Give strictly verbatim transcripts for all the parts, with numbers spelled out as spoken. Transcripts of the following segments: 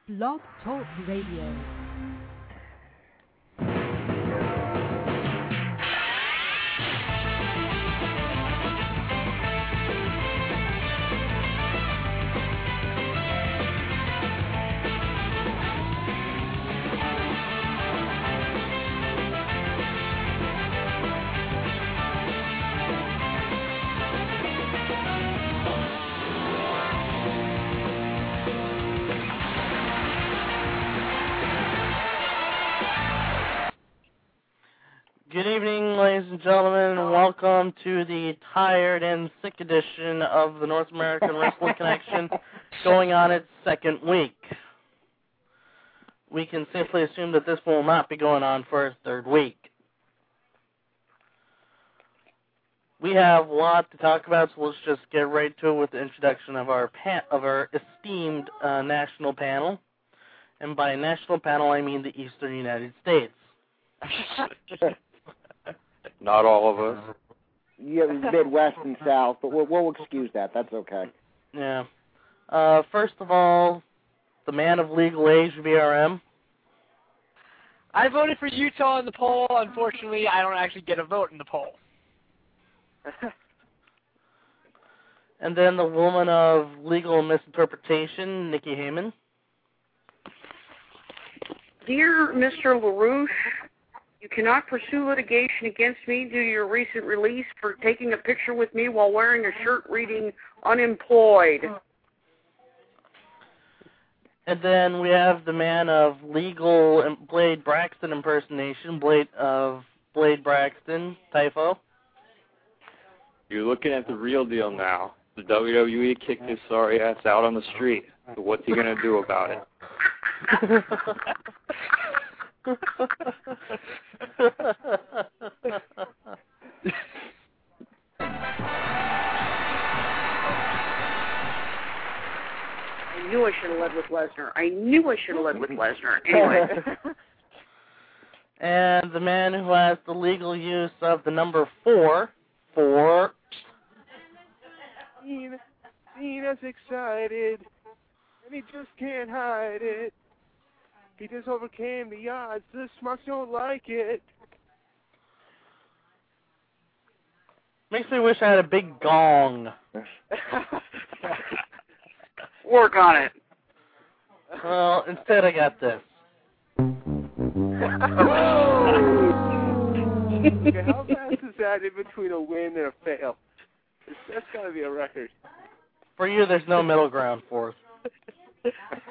Blog Talk Radio. Good evening, ladies and gentlemen, and welcome to the tired and sick edition of the North American Wrestling Connection, going on its second week. We can safely assume that this will not be going on for its third week. We have a lot to talk about, so let's just get right to it with the introduction of our pan- of our esteemed uh, national panel. And by national panel, I mean the Eastern United States. Not all of us. Yeah, Midwest and South, but we'll, we'll excuse that. That's okay. Yeah. Uh, first of all, the man of legal age, V R M. I voted for Utah in the poll. Unfortunately, I don't actually get a vote in the poll. And then the woman of legal misinterpretation, Nikki Heyman. Dear Mister LaRouche, you cannot pursue litigation against me due to your recent release for taking a picture with me while wearing a shirt reading unemployed. And then we have the man of legal Blade Braxton impersonation, Blade of Blade Braxton, Typho. You're looking at the real deal now. The W W E kicked his sorry ass out on the street. So what's he going to do about it? I knew I should have led with Lesnar. I knew I should have led with Lesnar. Anyway. And the man who has the legal use of the number four, four. Cena's excited, and he just can't hide it. He just overcame the odds. The Smarks don't like it. Makes me wish I had a big gong. Work on it. Well, instead I got this. Okay, how fast is that in between a win and a fail? That's got to be a record. For you, there's no middle ground for us.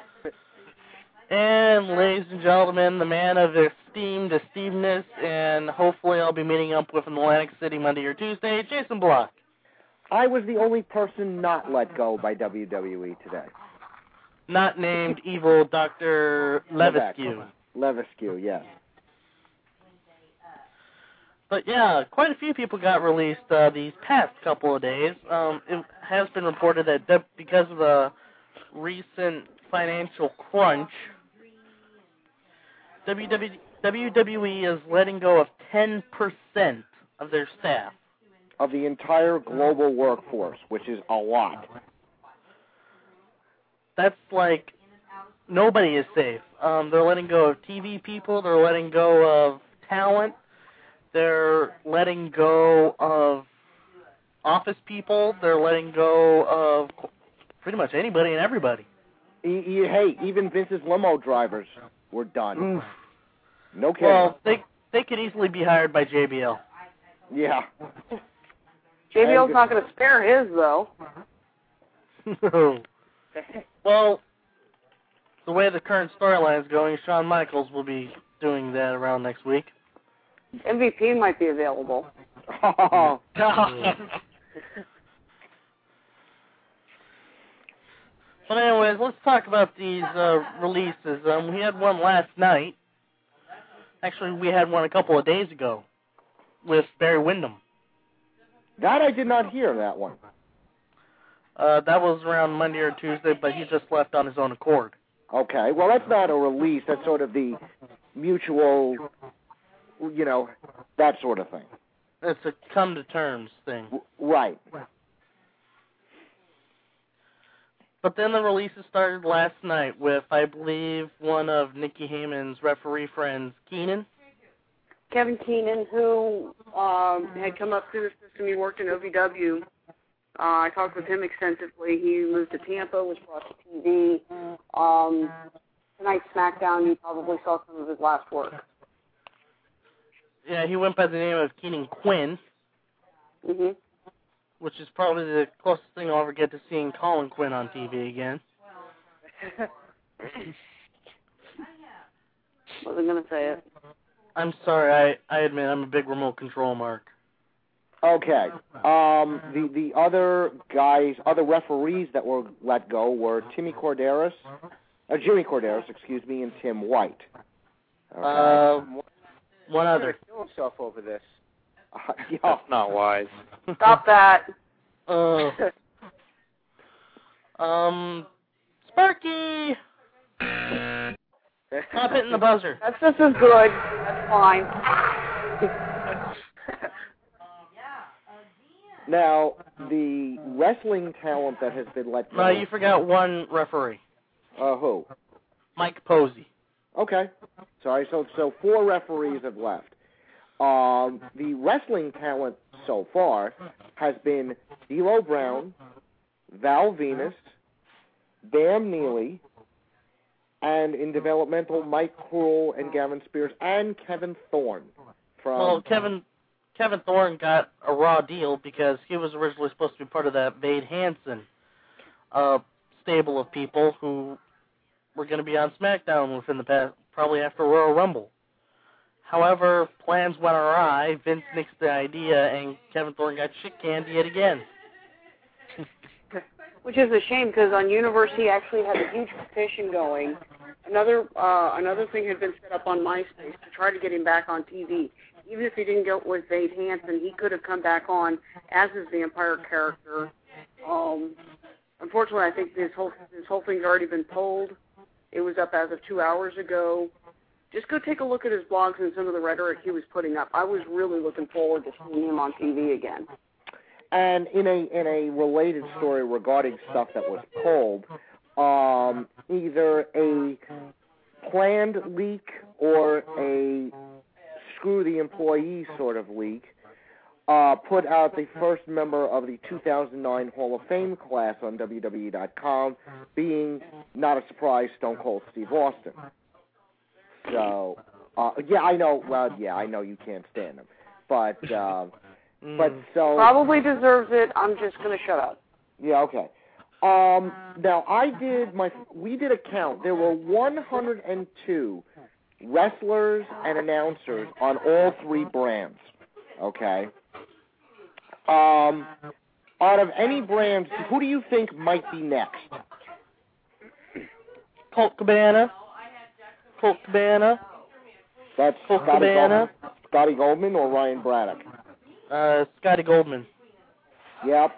And, ladies and gentlemen, the man of esteemed esteemedness, and hopefully I'll be meeting up with in Atlantic City Monday or Tuesday, Jason Block. I was the only person not let go by W W E today. Not named evil Doctor Levesque. Levesque, yes. But yeah, quite a few people got released uh, these past couple of days. Um, it has been reported that de- because of the recent financial crunch, W W E is letting go of ten percent of their staff. Of the entire global workforce, which is a lot. That's like, nobody is safe. Um, they're letting go of T V people, they're letting go of talent, they're letting go of office people, they're letting go of pretty much anybody and everybody. E- e- hey, even Vince's limo drivers were done. Oof. No kidding. Well, they they could easily be hired by J B L. Yeah. J B L's not going to spare his, though. No. Well, the way the current storyline is going, Shawn Michaels will be doing that around next week. M V P might be available. Oh. But anyways, let's talk about these uh, releases. Um, we had one last night. Actually, we had one a couple of days ago with Barry Windham. That I did not hear, that one. Uh, that was around Monday or Tuesday, but he just left on his own accord. Okay, well, that's not a release. That's sort of the mutual, you know, that sort of thing. It's a come-to-terms thing. W- right. But then the releases started last night with, I believe, one of Nikki Heyman's referee friends, Keenan. Kevin Keenan, who um, had come up through the system. He worked in O V W. Uh, I talked with him extensively. He moved to Tampa, was brought to T V. Um, tonight's SmackDown, you probably saw some of his last work. Yeah, he went by the name of Keenan Quinn. Mm-hmm. Which is probably the closest thing I'll ever get to seeing Colin Quinn on T V again. Wasn't going to say it. I'm sorry, I, I admit I'm a big remote control mark. Okay. Um, the the other guys, other referees that were let go were Timmy Corderas, uh, Jimmy Corderas, excuse me, and Tim White. Okay. Uh, one other. Kill himself over this. Uh, yeah. That's not wise. Stop that. Uh, um, Sparky! Stop hitting the buzzer. That's just as good. That's fine. Now, the wrestling talent that has been let go. No, you forgot one referee. Uh, who? Mike Posey. Okay. Sorry, so so four referees have left. Um, the wrestling talent so far has been D'Lo Brown, Val Venus, Bam Neely, and in developmental, Mike Krul and Gavin Spears, and Kevin Thorne. From Well, Kevin Kevin Thorne got a raw deal because he was originally supposed to be part of that Vade Hansen uh, stable of people who were going to be on SmackDown within the past, probably after Royal Rumble. However, plans went awry, Vince nixed the idea, and Kevin Thorne got shit-canned yet again. Which is a shame because on Universe he actually had a huge petition going. Another uh, another thing had been set up on MySpace to try to get him back on T V. Even if he didn't go with Vade Hansen, he could have come back on as his vampire character. Um, unfortunately, I think this whole this whole thing's already been pulled. It was up as of two hours ago. Just go take a look at his blogs and some of the rhetoric he was putting up. I was really looking forward to seeing him on T V again. And in a in a related story regarding stuff that was pulled, um, either a planned leak or a screw the employee sort of leak uh, put out the first member of the two thousand nine Hall of Fame class on W W E dot com, being, not a surprise, Stone Cold Steve Austin. So, uh, yeah, I know. Well, yeah, I know you can't stand him, but uh, but so Probably deserves it. I'm just going to shut up. yeah, okay. Um, now I did my we did a count. There were one hundred two wrestlers and announcers on all three brands. Okay. Um, out of any brands, who do you think might be next? Colt Cabana. Colt Cabana. That's Colt Scotty Cabana. Goldman, Scotty Goldman or Ryan Braddock? Uh, Scotty Goldman. Yep.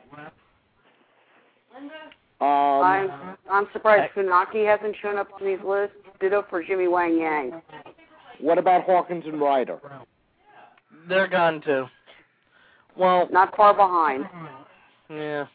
Um, I'm I'm surprised Funaki hasn't shown up on these lists. Ditto for Jimmy Wang Yang. what about Hawkins and Ryder? They're gone too. Well, Not far behind. yeah.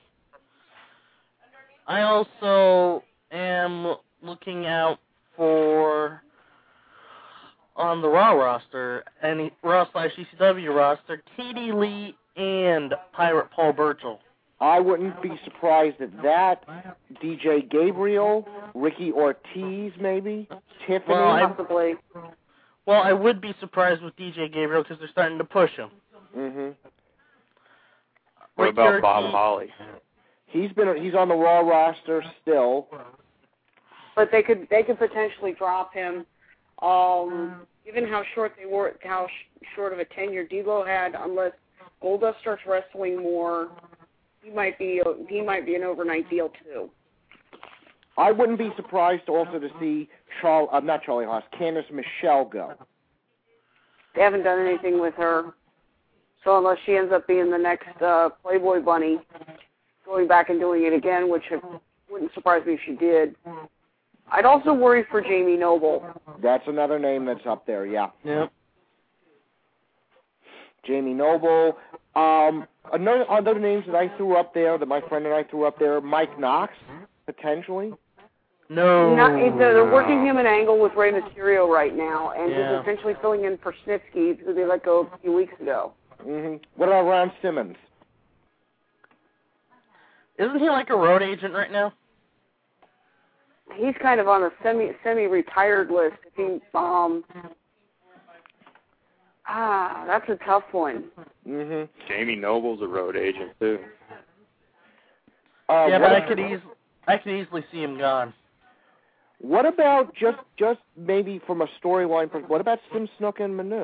I also am looking out for, on the Raw roster, any Raw slash E C W roster, Katie Lee and Pirate Paul Burchill. I wouldn't be surprised at that. D J Gabriel, Ricky Ortiz, maybe, Tiffany. Well, I- Possibly. Well, I would be surprised with D J Gabriel because they're starting to push him. Mhm. What Ricky about Bob Ortiz- Holly? He's been he's on the Raw roster still. But they could they could potentially drop him. Um, given how short they were, how sh- short of a tenure D'Lo had, unless Goldust starts wrestling more, he might be he might be an overnight deal too. I wouldn't be surprised also to see Charles, uh, not Charlie Haas, Candice Michelle go. They haven't done anything with her, so unless she ends up being the next uh, Playboy Bunny, going back and doing it again, which it wouldn't surprise me if she did. I'd also worry for Jamie Noble. That's another name that's up there, yeah. Yep. Jamie Noble. Um, another other names that I threw up there, that my friend and I threw up there, Mike Knox. potentially? No. Not, they're, they're working him an angle with Rey Mysterio right now, and Yeah. he's essentially filling in for Snitsky, who they let go a few weeks ago. hmm What about Ron Simmons? Isn't he like a road agent right now? He's kind of on a semi semi retired list. If he um ah, that's a tough one. hmm Jamie Noble's a road agent too. Uh, yeah, what but I ab- could eas- I could easily see him gone. What about just just maybe from a storyline? per- What about Sim Snook and Manu?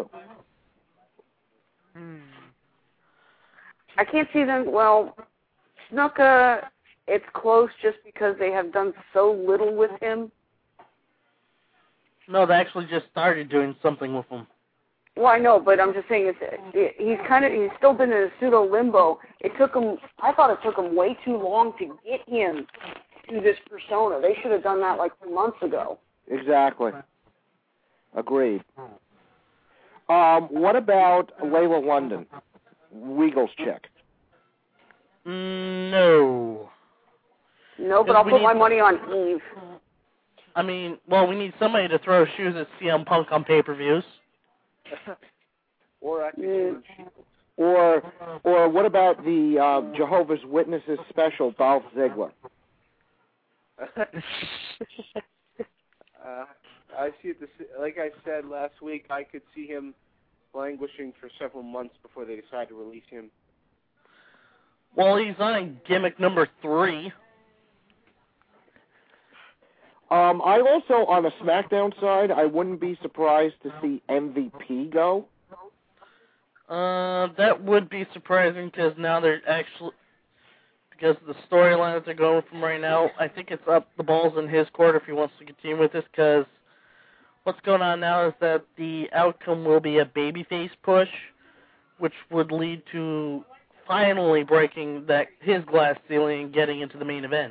Hmm. I can't see them. Well, Snuka, it's close just because they have done so little with him. No, they actually just started doing something with him. Well, I know, but I'm just saying it's, it, he's kind of he's still been in a pseudo limbo. It took him. I thought it took him way too long to get him to this persona. They should have done that like two months ago. Exactly. Agreed. Um, what about Layla London, Regal's chick? Mm, no. No, but Because I'll we put need my to- money on Eve. I mean, well, we need somebody to throw shoes at C M Punk on pay-per-views. Or acting Mm. Or or what about the uh, Jehovah's Witnesses special, Dolph Ziggler? uh, I see it. This, like I said last week, I could see him languishing for several months before they decide to release him. Well, he's on gimmick number three. Um, I also, on the SmackDown side, I wouldn't be surprised to see M V P go. Uh, that would be surprising because now they're actually, because of the storyline that they're going from right now, I think it's up the balls in his court if he wants to continue with this, because what's going on now is that the outcome will be a babyface push, which would lead to finally breaking that his glass ceiling and getting into the main event.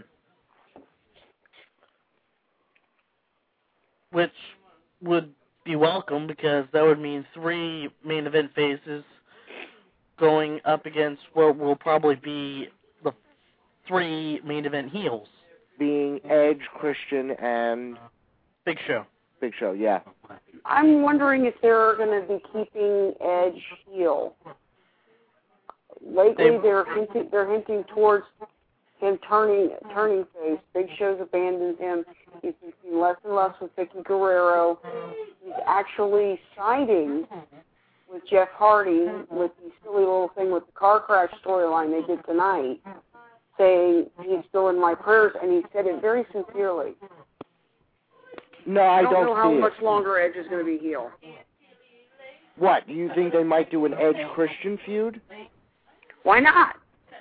Which would be welcome because that would mean three main event phases going up against what will probably be the three main event heels. Being Edge, Christian, and Big Show. Big Show, yeah. I'm wondering if they're going to be keeping Edge heel. Lately, They- they're hinting, they're hinting towards him turning turning face. Big Show's abandoned him. He's been seen less and less with Vicky Guerrero. He's actually siding with Jeff Hardy with the silly little thing with the car crash storyline they did tonight, saying he's still in my prayers, and he said it very sincerely. No, I, I don't, know how see much it. longer Edge is going to be heel. What, do you think they might do an Edge-Christian feud? Why not?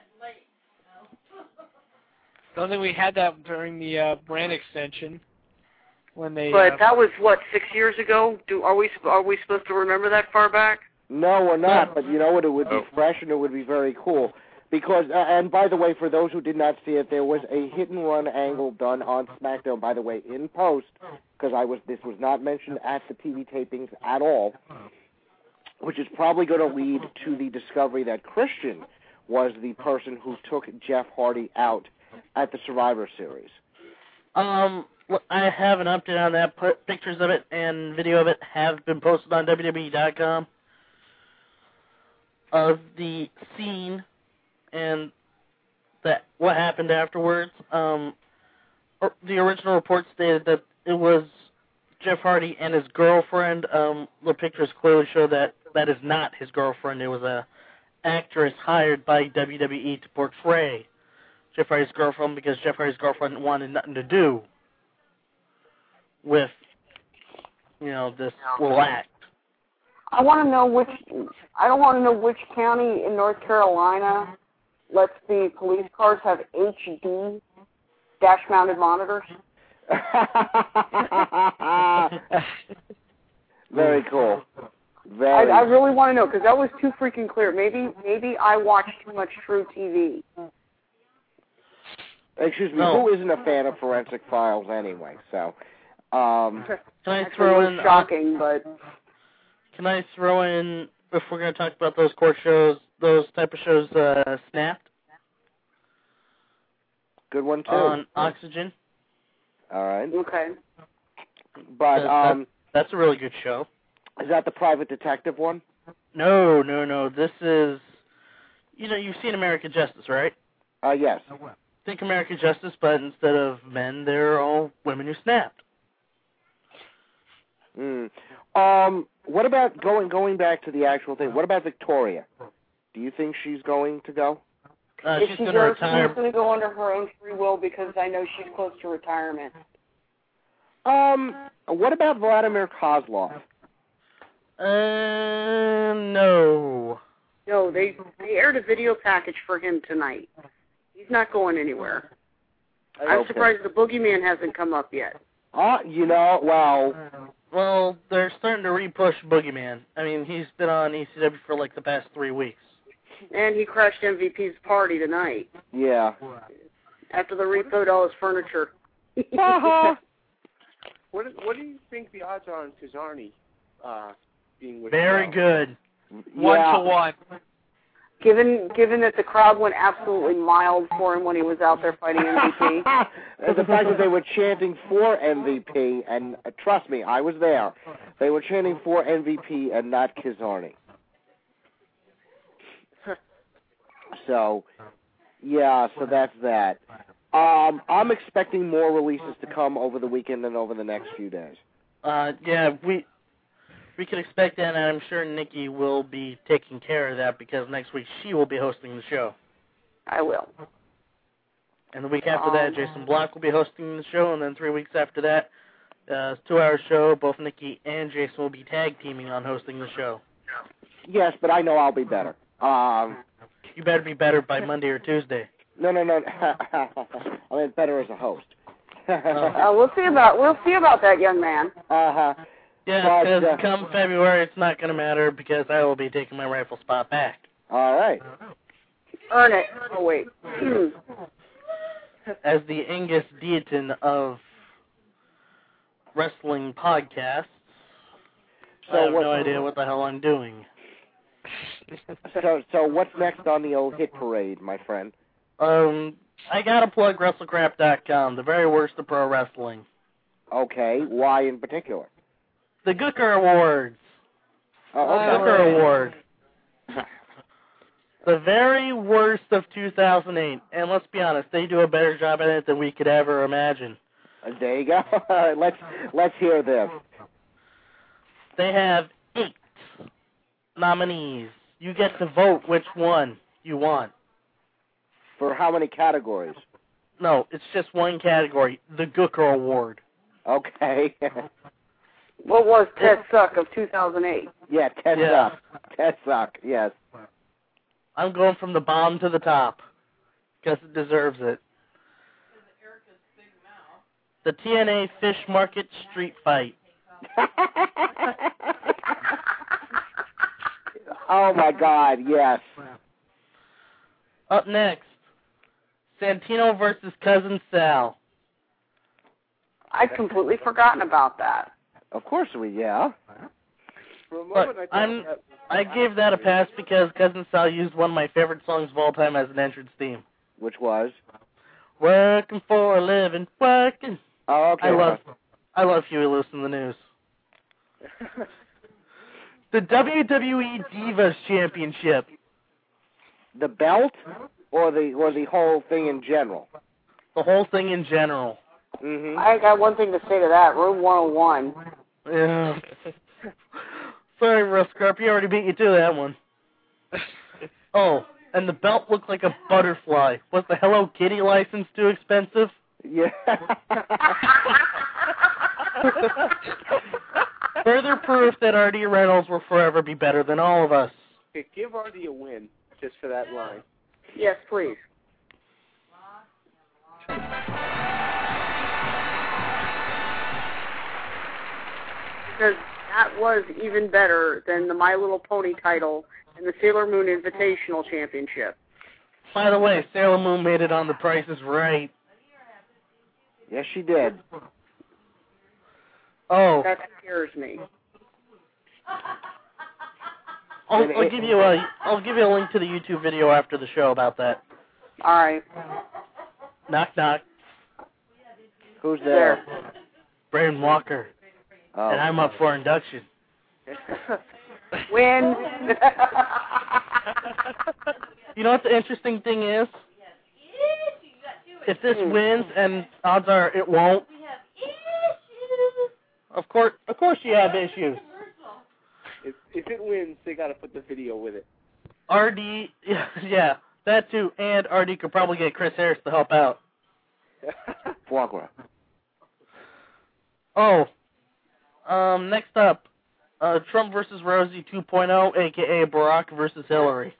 I don't think we had that during the uh, brand extension when they. But uh, that was what six years ago. Do are we are we supposed to remember that far back? No, we're not, but you know what? It would be Oh. fresh and it would be very cool. Because, uh, and by the way, for those who did not see it, there was a hit-and-run angle done on SmackDown, by the way, in post, because I was this was not mentioned at the T V tapings at all, which is probably going to lead to the discovery that Christian was the person who took Jeff Hardy out at the Survivor Series. Um, well, I have an update on that. Put pictures of it and video of it have been posted on W W E dot com of the scene and that what happened afterwards. Um, or, the original report stated that it was Jeff Hardy and his girlfriend. Um, the pictures clearly show that that is not his girlfriend. It was a actress hired by W W E to portray Jeff Hardy's girlfriend because Jeff Hardy's girlfriend wanted nothing to do with, you know, this little act. I want to know which. I don't want to know which county in North Carolina lets the police cars have H D dash-mounted monitors. Very cool. I, Very. I really want to know because that was too freaking clear. Maybe maybe I watched too much True T V. Excuse me, No. who isn't a fan of Forensic Files anyway? So, um, Can I Actually, throw it in? was uh, shocking, but Can I throw in, if we're going to talk about those court shows, those type of shows, uh, Snapped? Good one too. on Oxygen. All right. Okay. But That- um, That's a really good show. is that the private detective one? No, no, no. This is, you know, you've seen American Justice, right? Uh, yes. Think American Justice, but instead of men, they're all women who snapped. Mm. Um, what about going going back to the actual thing? What about Victoria? Do you think she's going to go? Uh, if she's she going to goes, retire. she's going to go under her own free will because I know she's close to retirement. Um, what about Vladimir Kozlov? Uh, no. No, they they aired a video package for him tonight. He's not going anywhere. I'm Okay. surprised the Boogeyman hasn't come up yet. Uh, you know, well, Well, they're starting to re-push Boogeyman. I mean, he's been on E C W for like the past three weeks. And he crashed M V P's party tonight yeah. after they repoed all his furniture. Uh-huh. What What do you think the odds are on Kazarni uh, being with Very good. One Yeah. to one. Given given that the crowd went absolutely mild for him when he was out there fighting M V P. The fact that they were chanting for M V P, and uh, trust me, I was there. They were chanting for M V P and not Kazarni. So, yeah, so that's that. Um, I'm expecting more releases to come over the weekend and over the next few days. Uh, yeah, we we can expect that, and I'm sure Nikki will be taking care of that because next week she will be hosting the show. I will. And the week after that, Jason Block will be hosting the show, and then three weeks after that, uh, it's a two-hour show. Both Nikki and Jason will be tag teaming on hosting the show. Yes, but I know I'll be better. Um, You better be better by Monday or Tuesday. no, no, no. I mean, better as a host. Uh, we'll see about we'll see about that, young man. Uh-huh. Yeah, But, because uh, come February, it's not going to matter because I will be taking my rightful spot back. All right. Earn it. Oh wait. As the Angus Deaton of wrestling podcasts, So I have what- no idea what the hell I'm doing. So, so what's next on the old hit parade, my friend? Um, I gotta plug WrestleCrap dot com, the very worst of pro wrestling. Okay, why in particular? The Gooker Awards. Oh, The okay. Gooker Award. The very worst of two thousand eight. And let's be honest, they do a better job at it than we could ever imagine. Uh, There you go. let's let's hear this. They have eight nominees. You get to vote which one you want. For how many categories? No, it's just one category, the Gooker Award. Okay. What was Ted Suck of two thousand eight? yeah, Ted Yeah. Suck. Ted Suck, yes. I'm going from the bottom to the top because it deserves it. The T N A Fish Market Street Fight. Oh, my God, yes. Up next, Santino versus Cousin Sal. I'd completely forgotten about that. Of course we, yeah. For a But moment, I thought I'm, that, I gave that a pass because Cousin Sal used one of my favorite songs of all time as an entrance theme. Which was? Working for a living, working. Oh, okay. I love, I love Huey Lewis in the News. The W W E Divas Championship. The belt or the or the whole thing in general? The whole thing in general. Mm-hmm. I got one thing to say to that. Room one oh one. Yeah. Sorry, Russ Carp, you already beat you to that one. Oh, and the belt looked like a butterfly. Was the Hello Kitty license too expensive? Yeah. Further proof that Artie Reynolds will forever be better than all of us. okay, give Artie a win just for that line. Yes, please. Because that was even better than the My Little Pony title and the Sailor Moon Invitational Championship. By the way, Sailor Moon made it on The Price is Right. Yes, she did. Oh, That scares me. I'll, I'll give you a I'll give you a link to the YouTube video after the show about that. All right. Knock, knock. Who's there? Braden Walker. Oh. And I'm up for induction. Win. You know what the interesting thing is? If this wins, and odds are it won't, of course, of course you have issues. If if it wins, they got to put the video with it. R D, yeah, yeah, that too, and R D could probably get Chris Harris to help out. Flogger. Oh, um, next up, uh, Trump versus Rosie two point oh, a k a. Barack versus Hillary.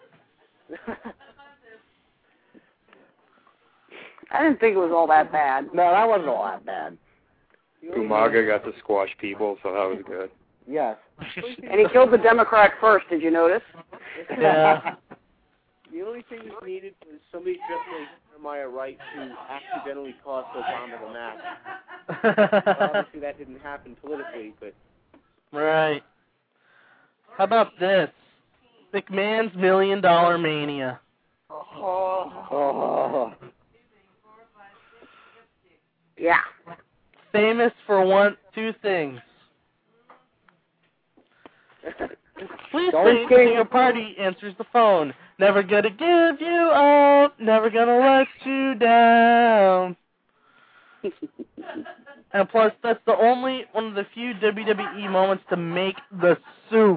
I didn't think it was all that bad. No, that wasn't all that bad. Umaga got to squash people, so that was good. Yes. And he killed the Democrat first, did you notice? Yeah. The only thing that's needed was somebody just like Jeremiah Wright to accidentally cost Obama the match. Well, obviously that didn't happen politically, but... Right. How about this? McMahon's Million Dollar Mania. Oh. Oh. Yeah. Famous for one, two things. Please Don't wait get- until your party answers the phone. Never gonna give you up. Never gonna let you down. And plus, that's the only one of the few W W E moments to make the soup.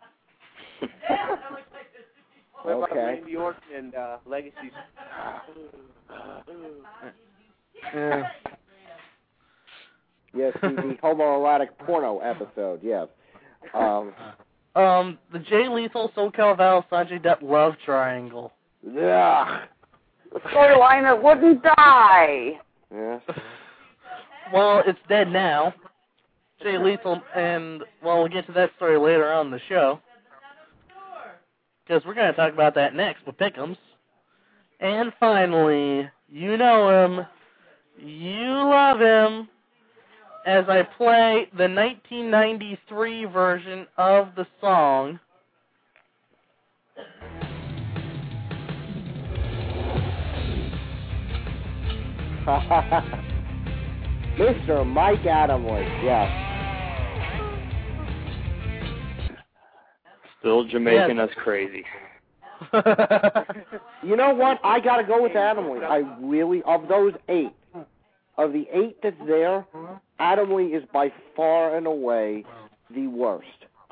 What about Okay. Randy Orton and uh, Legacy's? Yeah. Yes, the, the homoerotic porno episode, yes. Um, Um, the Jay Lethal, SoCal Val, Sanjay Dutt love triangle. yeah. The storyline that wouldn't die. Yes. Well, it's dead now. Jay Lethal, and, well, we'll get to that story later on in the show. Because we're going to talk about that next with Pick'ems. And finally, you know him, you love him, as I play the nineteen ninety-three version of the song. Mister Mike Adamley, yes. Still Jamaican Yes. us crazy. You know what? I gotta go with Adamley. I really, of those eight, of the eight that's there, Adamley is by far and away the worst.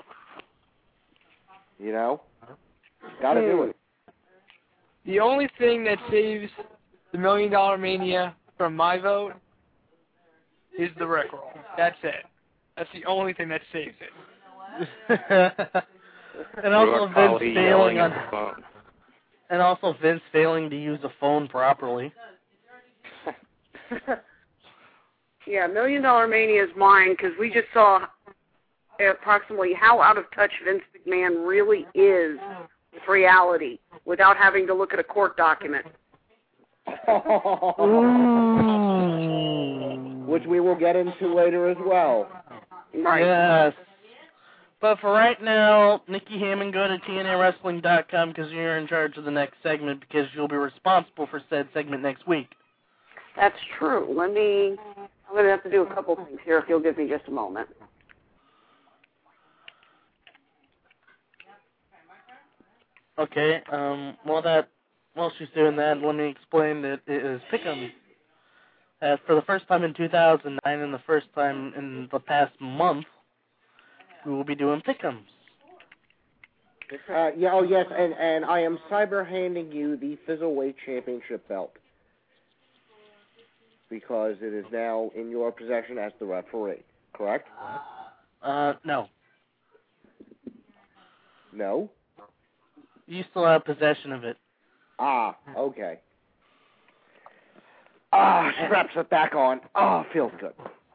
You know? Gotta do it. The only thing that saves the Million Dollar Mania from my vote is the Rickroll. That's it. That's the only thing that saves it. And also Or Vince Holly failing yelling on, at the phone. and also Vince failing to use the phone properly. Yeah, Million Dollar Mania is mine because we just saw approximately how out of touch Vince McMahon really is with reality without having to look at a court document. Which we will get into later as well. Right. Yes. But for right now, Nikki Hammond, go to T N A Wrestling dot com because you're in charge of the next segment because you'll be responsible for said segment next week. That's true. Let me, I'm going to have to do a couple things here if you'll give me just a moment. Okay, um, while that, while she's doing that, let me explain that it is Pick'em. Uh, for the first time in two thousand nine and the first time in the past month, we will be doing Pick'ems. Uh, yeah, oh yes, and, and I am cyber handing you the Fizzleweight Championship belt. Because it is now in your possession as the referee, correct? Uh, no. No? You still have possession of it. Ah, okay. Ah, straps it back on. Oh, feels good.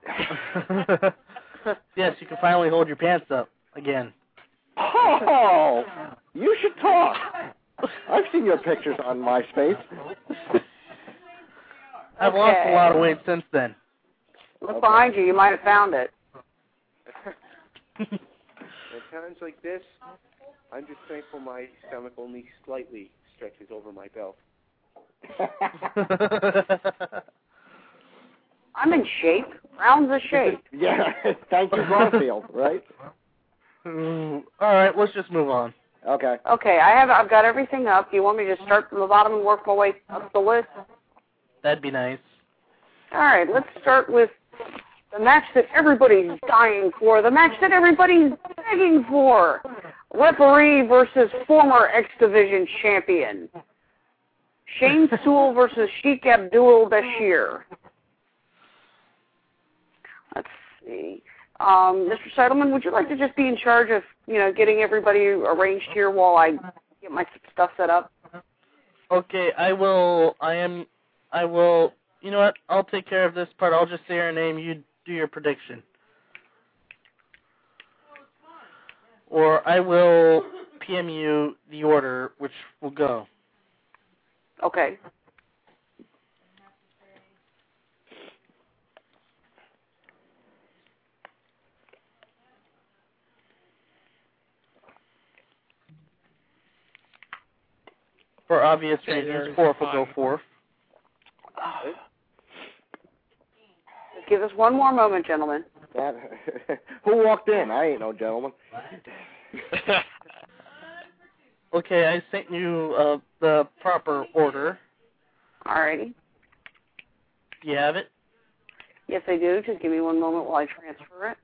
Yes, you can finally hold your pants up again. Oh, you should talk. I've seen your pictures on MySpace. I've lost a lot of weight since then. Look Okay. behind you. You might have found it. At times like this, I'm just thankful my stomach only slightly stretches over my belt. I'm in shape. Round's a shape. Yeah, thank you, Garfield, right? Mm, all right, let's just move on. Okay. Okay, I have. I've got everything up. Do you want me to start from the bottom and work my way up the list? That'd be nice. All right, let's start with the match that everybody's dying for, the match that everybody's begging for. Referee versus former X Division champion. Shane Sewell versus Sheik Abdul Bashir. Let's see. Um, Mister Seidelman, would you like to just be in charge of, you know, getting everybody arranged here while I get my stuff set up? Okay, I will. I am. I will. You know what? I'll take care of this part. I'll just say her name. You do your prediction. Or I will P M you the order which will go. Okay. For obvious reasons, fourth will go fourth. Just give us one more moment, gentlemen. That, who walked in? I ain't no gentleman. Okay, I sent you uh, the proper order. Alrighty. Do you have it? Yes, I do. Just give me one moment while I transfer it.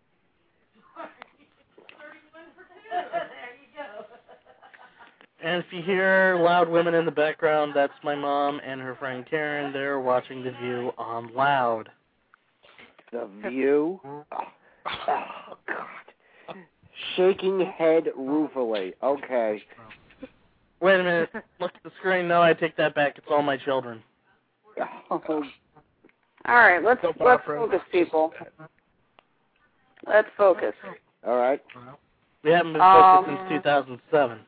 And if you hear loud women in the background, that's my mom and her friend Karen. They're watching The View on loud. The View? Oh, oh God. Shaking head ruefully. Okay. Wait a minute. Look at the screen. No, I take that back. It's all my children. Oh. All right, let's let's focus, people. Let's focus. All right. We haven't been focused Um, since two thousand seven.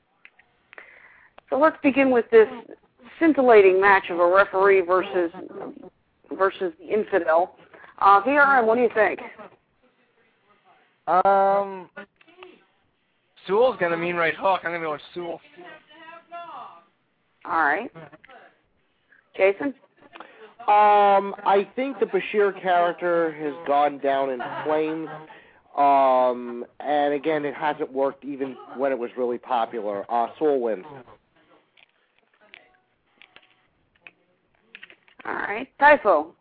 So let's begin with this scintillating match of a referee versus versus the infidel. Uh, V R M, what do you think? Um, Sewell's gonna mean right hook. I'm gonna go with Sewell. All right. Jason? Um, I think the Bashir character has gone down in flames. Um, and again, it hasn't worked even when it was really popular. Uh, Sewell wins. All right. Typho?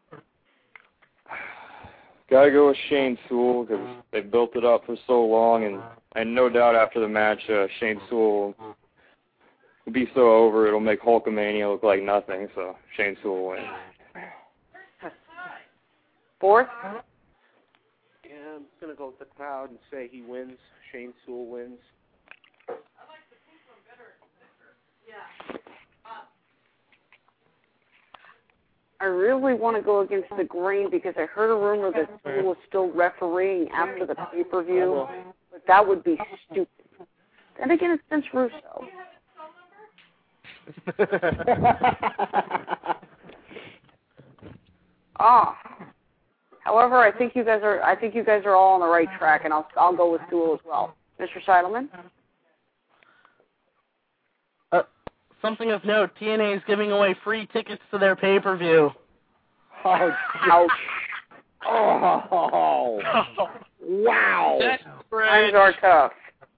Gotta go with Shane Sewell because they built it up for so long, and and no doubt after the match, uh, Shane Sewell will be so over it'll make Hulkamania look like nothing. So Shane Sewell wins. Fourth? Yeah, I'm gonna go with the crowd and say he wins. Shane Sewell wins. I really want to go against the grain because I heard a rumor that Sewell was still refereeing after the pay-per-view, but that would be stupid. Then again, it's Vince Russo. Ah. However, I think you guys are. I think you guys are all on the right track, and I'll I'll go with Sewell as well. Mister Seidelman? Uh, something of note: T N A is giving away free tickets to their pay-per-view. Oh, Ouch! Oh, wow! Times are tough.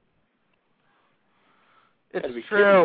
It's true.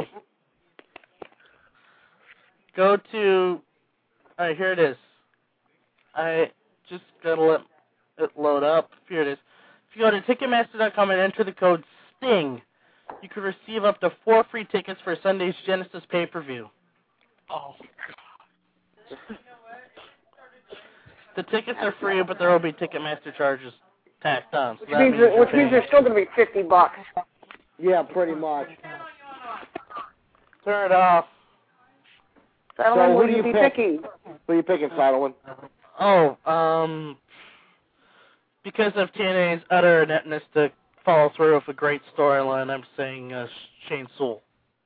Go to. All right, here it is. I just gotta let it load up. Here it is. If you go to Ticketmaster dot com and enter the code STING, you can receive up to four free tickets for Sunday's Genesis pay-per-view. Oh, God. The tickets are free, but there will be Ticketmaster charges tacked on. So Which that means, means that, you're which means paying- they're still going to be fifty bucks. Yeah, pretty much. Turn it off. Seidelman, So what who will do you you be pick? picking? Who are you picking, Seidelman? Oh, um, because of T N A's utter ineptness to follow through with a great storyline, I'm saying uh, Shane Sewell.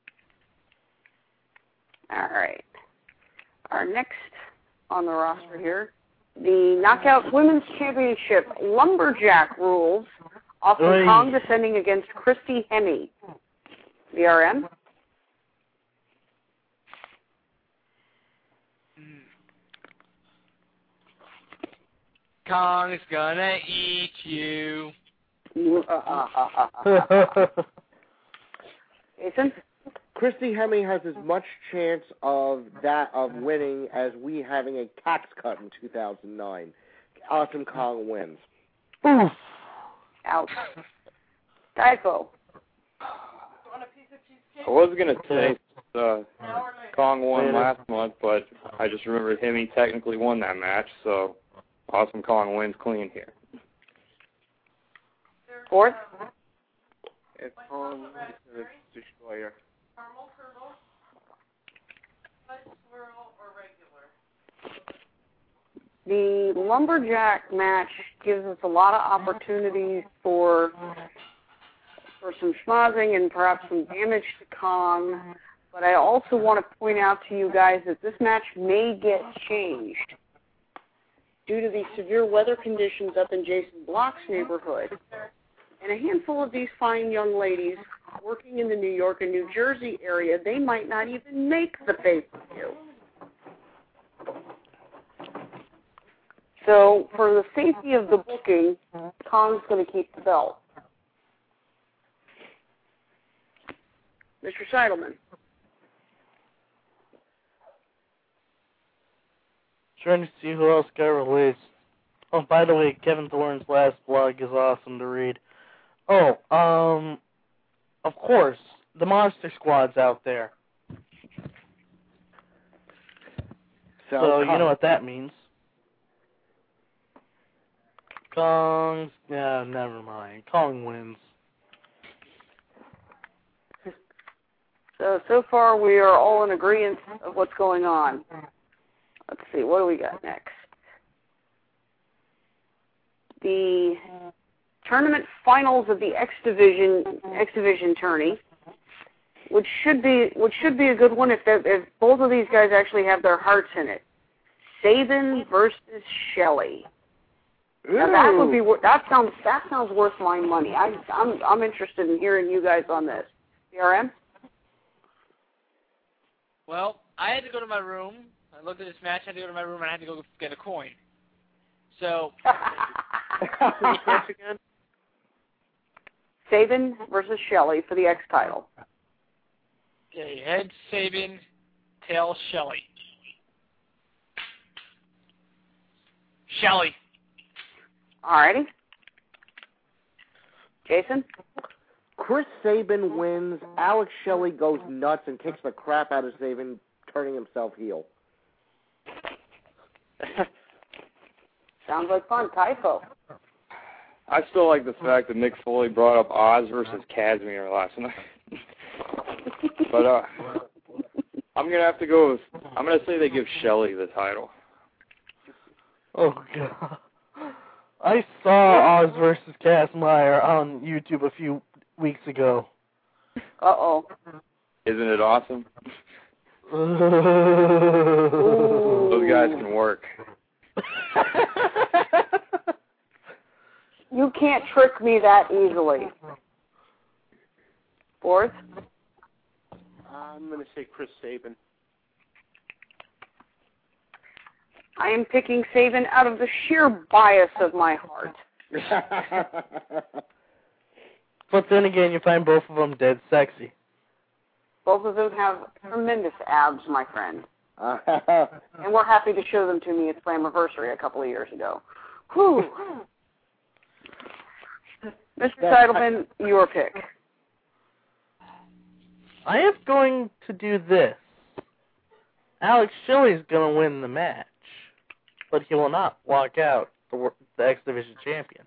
All right. Our next on the roster here, the Knockout Women's Championship Lumberjack rules. Austin Oy. Kong defending against Christy Hemme. V R M? Kong's gonna eat you. Jason? Christy Hemme has as much chance of that of winning as we having a tax cut in two thousand nine. Awesome Kong wins. Oof. Ouch. Typho. I was gonna say uh, Kong won last month, but I just remembered Hemme technically won that match, so Awesome Kong wins clean here. Fourth? If Kong is the destroyer. The Lumberjack match gives us a lot of opportunities for for some schmozzing and perhaps some damage to Kong. But I also want to point out to you guys that this match may get changed due to the severe weather conditions up in Jason Block's neighborhood. And a handful of these fine young ladies working in the New York and New Jersey area, they might not even make the pay-per-view. So for the safety of the booking, Kong's going to keep the belt. Mister Seidelman. Trying to see who else got released. Oh, by the way, Kevin Thorne's last blog is awesome to read. Oh, um, of course, the Monster Squad's out there. So, so you know what that means. Kong's, yeah, never mind. Kong wins. So, so far we are all in agreement of what's going on. Let's see, what do we got next? The tournament finals of the X Division X Division tourney, which should be which should be a good one if if both of these guys actually have their hearts in it. Sabin versus Shelley. Now that would be that sounds that sounds worth my money. I, I'm I'm interested in hearing you guys on this. C R M? Well, I had to go to my room. I looked at this match. I had to go to my room and I had to go get a coin. So. again? Sabin versus Shelley for the X title. Okay, head Sabin, tail Shelley. Shelley. Alrighty. Jason? Chris Sabin wins. Alex Shelley goes nuts and kicks the crap out of Sabin, turning himself heel. Sounds like fun. Typho. I still like the fact that Mick Foley brought up Oz versus Casimir last night. But uh, I'm gonna have to go with, I'm gonna say they give Shelley the title. Oh God! I saw Oz versus Casimir on YouTube a few weeks ago. Uh oh. Isn't it awesome? Those guys can work. You can't trick me that easily. Fourth? I'm going to say Chris Sabin. I am picking Sabin out of the sheer bias of my heart. But then again, you find both of them dead sexy. Both of them have tremendous abs, my friend. And we're happy to show them to me at Slammiversary a couple of years ago. Whew. Mister Seidelman, your pick. I am going to do this. Alex Shelley's going to win the match, but he will not walk out the, the X Division champion.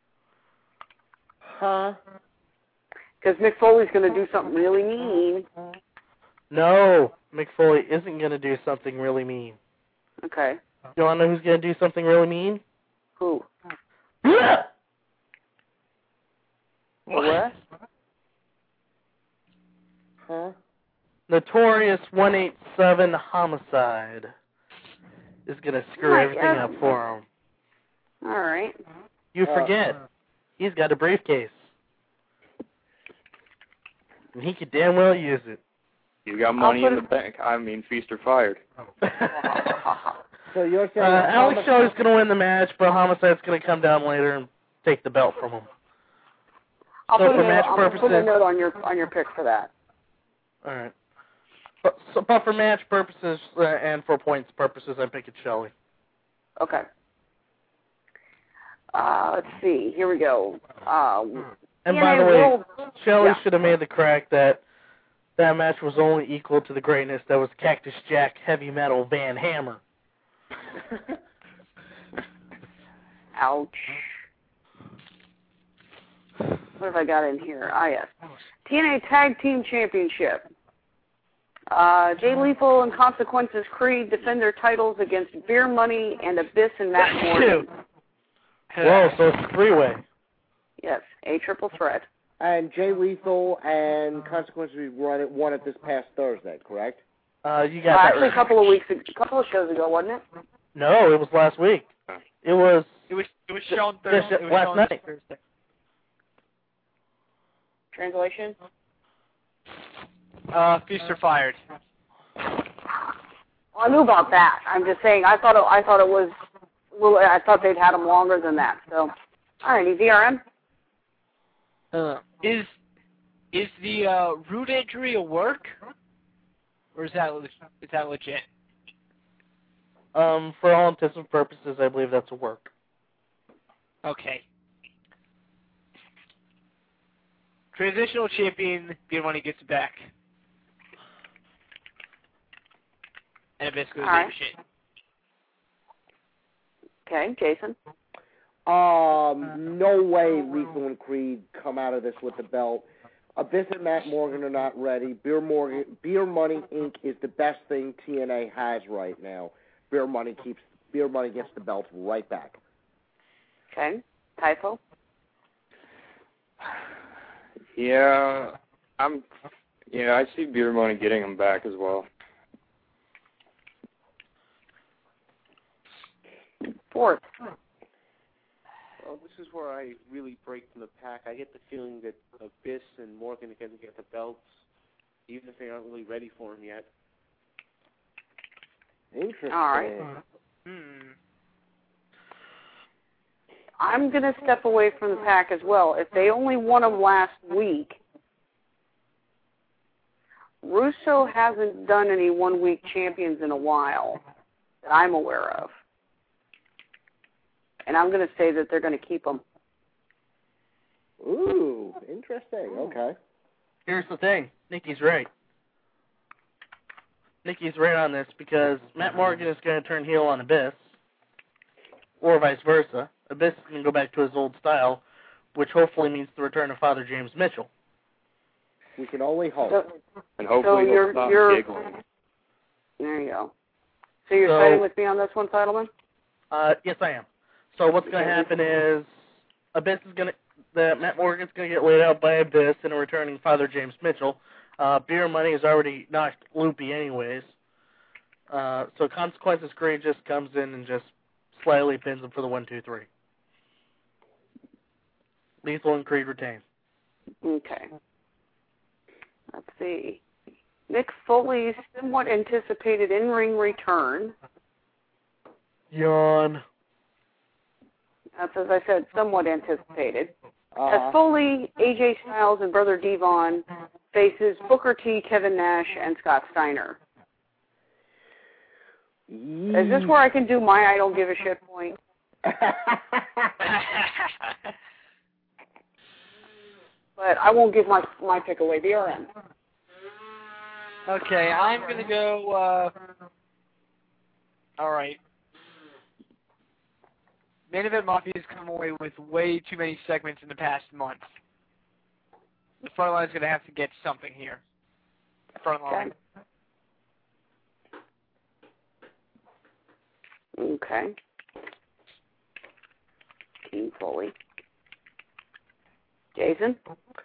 Huh? Because Mick Foley's going to do something really mean. No, Mick Foley isn't going to do something really mean. Okay. You want to know who's going to do something really mean? Who? What? Huh? Notorious one eight seven Homicide is going to screw Oh, everything yeah. up for him. All right. You Uh, forget, he's got a briefcase. And he could damn well use it. You got money I'll in put the bank. I mean, feast or fired. So you're saying Uh, Alex Homicide- Shelley's going to win the match, but Homicide's going to come down later and take the belt from him. I'll So put, for a note, match I'll purposes, put a note on your on your pick for that. all right. But, so, but for match purposes uh, and for points purposes, I'm picking Shelley. Okay. Uh, let's see. Here we go. Uh, And T N by A the way, World- Shelley yeah. should have made the crack that that match was only equal to the greatness that was Cactus Jack Heavy Metal Van Hammer. Ouch. What have I got in here? Ah, yes. T N A Tag Team Championship. Uh, Jay Lethal and Consequences Creed defend their titles against Beer Money and Abyss and Matt Morgan. Whoa, so it's a three-way. Yes, a triple threat. And Jay Lethal and Consequences won it, won it this past Thursday, correct? Uh, you Uh, got that actually, right. a couple of weeks, a couple of shows ago, wasn't it? No, it was last week. It was It was it was shown This- Thursday. It was last shown night. Thursday. Translation? Uh, Feast or Fired. Well, I knew about that. I'm just saying. I thought it, I thought it was. Well, I thought they'd had them longer than that. So, all right, V R M. uh, Is is the uh, root injury a work, or is that le- is that legit? um, for all intents and purposes, I believe that's a work. Okay. Transitional champion, Beer Money gets it back. And Abyss goes All right. ape shit. Okay, Jason. Um, no way Lethal and Creed come out of this with the belt. Abyss and Matt Morgan are not ready. Beer Morgan, Beer Money Incorporated is the best thing T N A has right now. Beer Money keeps Beer Money gets the belt right back. Okay, Typho. Yeah, I'm. Yeah, I see Beer Money getting him back as well. Fourth. Well, this is where I really break from the pack. I get the feeling that Abyss and Morgan are going to get the belts, even if they aren't really ready for them yet. Interesting. All right. Hmm. I'm going to step away from the pack as well. If they only won them last week, Russo hasn't done any one-week champions in a while that I'm aware of. And I'm going to say that they're going to keep them. Ooh, interesting. Okay. Here's the thing. Nikki's right. Nikki's right on this because Matt Morgan is going to turn heel on Abyss, or vice versa. Abyss is going to go back to his old style, which hopefully means the return of Father James Mitchell. We can only hope. So, And hopefully So he'll you're- stop you're- giggling. there you go. So you're So- siding with me on this one, Seidelman? Uh, yes, I am. So what's going to happen is Abyss is going to, the Matt Morgan's going to get laid out by Abyss and a returning Father James Mitchell. Uh, Beer Money is already knocked loopy anyways. Uh, so Consequences Creed just comes in and just slightly pins him for the one, two, three. Lethal and Creed retain. Okay. Let's see. Mick Foley's somewhat anticipated in-ring return. Yawn. That's, as I said, somewhat anticipated. Uh, As Foley, A J Styles, and Brother Devon faces Booker T, Kevin Nash, and Scott Steiner. Is this where I can do my I don't give a shit point? But I won't give my my pick away. B R M. Okay, I'm gonna go. Uh, all right. Main Event Mafia's come away with way too many segments in the past month. The front line's gonna have to get something here. Front line. Okay. King Foley. Jason?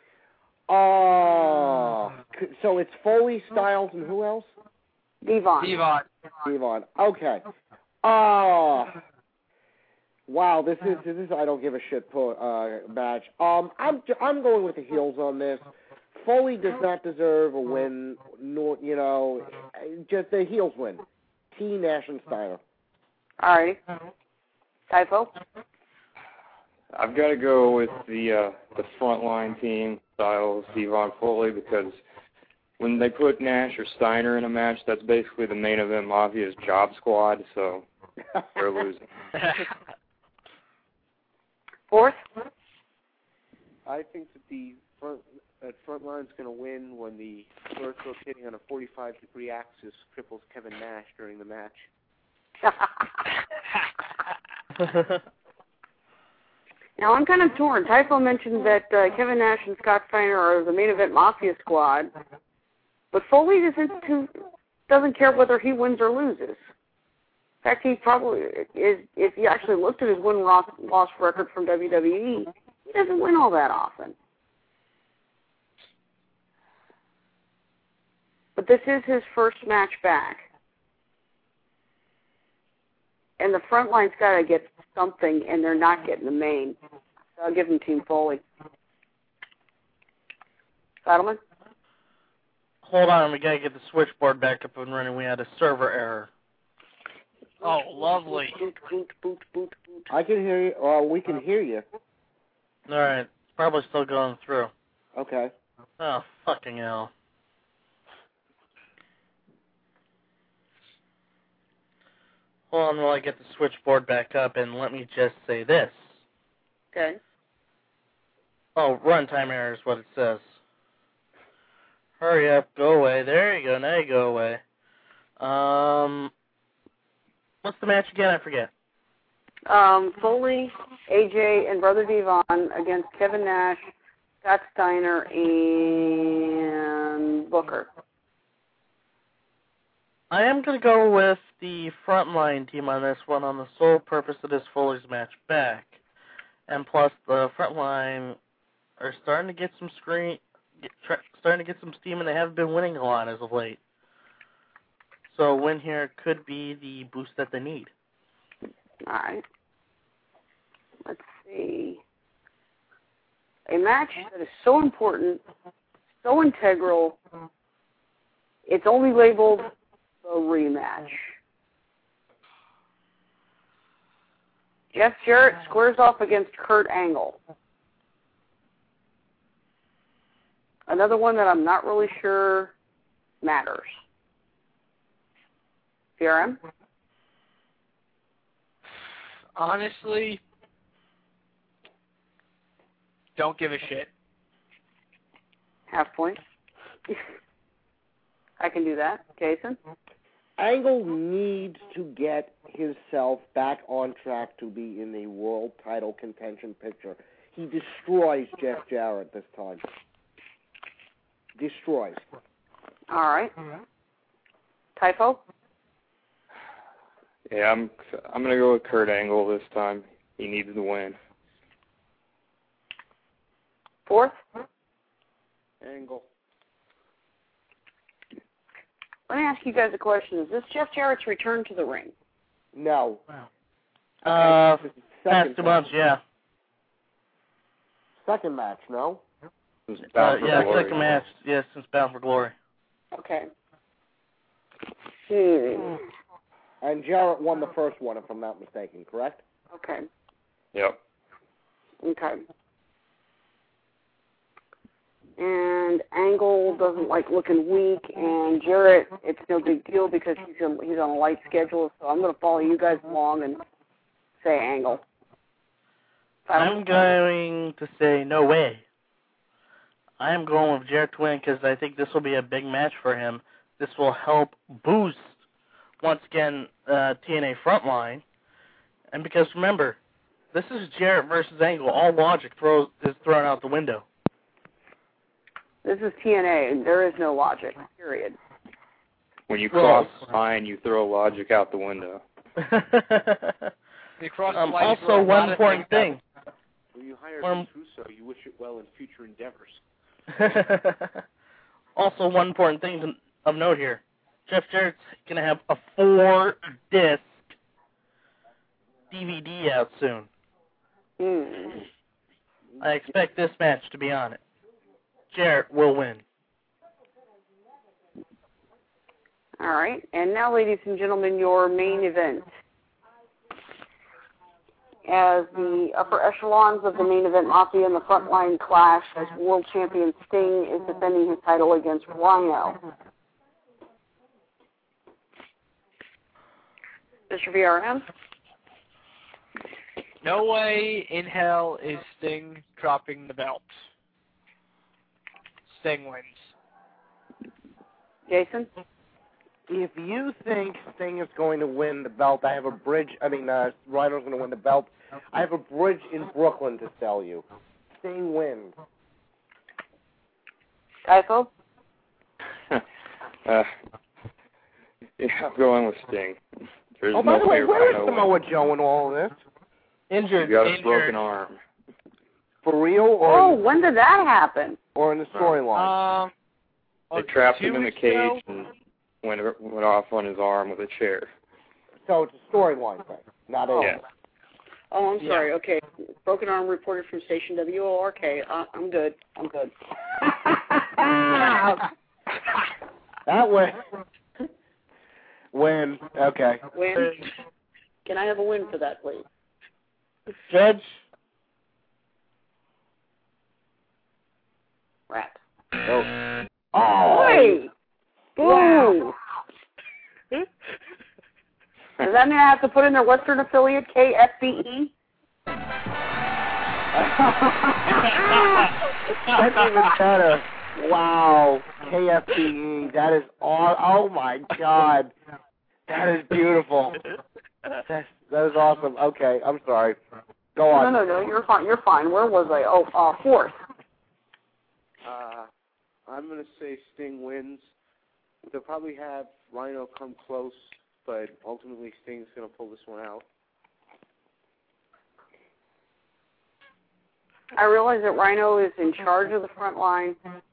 Oh, c- so it's Foley, Styles, and who else? Devon. Devon. Devon. Okay. Oh, wow. This is this is I don't give a shit po- uh, match. Um, I'm I'm going with the heels on this. Foley does not deserve a win. Nor you know, just the heels win. T Nash and Steiner. All right. Typho? I've got to go with the uh, the frontline team, Styles, Devon Foley, because when they put Nash or Steiner in a match, that's basically the main event Mafia's job squad, so they're losing. Fourth? I think that the front that front line's going to win when the first rotating on a forty-five degree axis cripples Kevin Nash during the match. Now, I'm kind of torn. Typho mentioned that uh, Kevin Nash and Scott Steiner are the main event Mafia squad, but Foley doesn't, too, doesn't care whether he wins or loses. In fact, he probably is. If you actually looked at his win-loss record from W W E, he doesn't win all that often. But this is his first match back. And the front line's got to get something, and they're not getting the main. So I'll give him Team Foley. Saddleman? Hold on, we got to get the switchboard back up and running. We had a server error. Oh, lovely. Boot, boot, boot, boot, boot. I can hear you, or we can hear you. All right, probably still going through. Okay. Oh, fucking hell. Hold on while I get the switchboard back up, and let me just say this. Okay. Oh, runtime error is what it says. Hurry up, go away. There you go, now you go away. Um, what's the match again? I forget. Um, Foley, A J, and Brother Devon against Kevin Nash, Scott Steiner, and Booker. I am going to go with the frontline team on this one on the sole purpose it is Foley's match back. And plus, the frontline are starting to get some screen, get, tra- starting to get some steam, and they haven't been winning a lot as of late. So a win here could be the boost that they need. All right. Let's see. A match that is so important, so integral, it's only labeled the rematch. Jeff Jarrett squares off against Kurt Angle. Another one that I'm not really sure matters. P R M? Honestly, don't give a shit. Half point. I can do that. Jason? Angle needs to get himself back on track to be in the world title contention picture. He destroys Jeff Jarrett this time. Destroys. All right. Typho? Yeah, I'm I'm gonna go with Kurt Angle this time. He needs to win. Fourth? Angle. Let me ask you guys a question. Is this Jeff Jarrett's return to the ring? No. Uh, Second past two months, yeah. Second match, no? It was Uh, Bound for yeah, Glory. second match, yes, since Bound for Glory. Okay. Hmm. And Jarrett won the first one, if I'm not mistaken, correct? Okay. Yep. Okay. And Angle doesn't like looking weak, and Jarrett, it's no big deal because he's on, he's on a light schedule, so I'm going to follow you guys along and say Angle. I'm going to say no way. I am going with Jarrett to win because I think this will be a big match for him. This will help boost, once again, uh, T N A Frontline. And because, remember, this is Jarrett versus Angle. All logic throws is thrown out the window. This is T N A, and there is no logic, period. When you Well- cross the line, you throw logic out the window. You cross the um, line, you throw also, a one lot of important things thing. When you hire Um, Vince Russo, you wish it well in future endeavors. Also, one important thing to, of note here. Jeff Jarrett's going to have a four-disc D V D out soon. Hmm. I expect this match to be on it. Jarrett will win. All right. And now, ladies and gentlemen, your main event. as the upper echelons of the main event Mafia and the frontline clash as world champion Sting is defending his title against Rhino. Mister V R M? No way in hell is Sting dropping the belt. Sting wins. Jason? If you think Sting is going to win the belt, I have a bridge. I mean, uh, Rhino's going to win the belt. I have a bridge in Brooklyn to sell you. Sting wins. Typho? uh, yeah, I'm going with Sting. There's oh, by no the way, way where is Rhino Samoa wins. Joe in all of this? Injured. He got a Injured. broken arm. For real, or Oh, in the, when did that happen? or in the storyline? Um, They was it trapped two him in the weeks cage ago? and went went off on his arm with a chair. So it's a storyline thing, not a. Yeah. Oh, I'm Yeah. sorry. Okay. Broken arm reported from station W O R K. Uh, I'm good. I'm good. That way. Win. Okay. Win? Can I have a win for that, please? Judge? Rat. Oh. Oh. Hey! Boo! Does that mean I have to put in their Western affiliate, K F B E? That's even better. Wow. K F B E. That is all. Oh my God. That is beautiful. That's, that is awesome. Okay, I'm sorry. Go on. No, no, no. You're fine. You're fine. Where was I? Oh, uh, fourth. Uh, I'm going to say Sting wins. They'll probably have Rhino come close, but ultimately Sting's going to pull this one out. I realize that Rhino is in charge of the front line.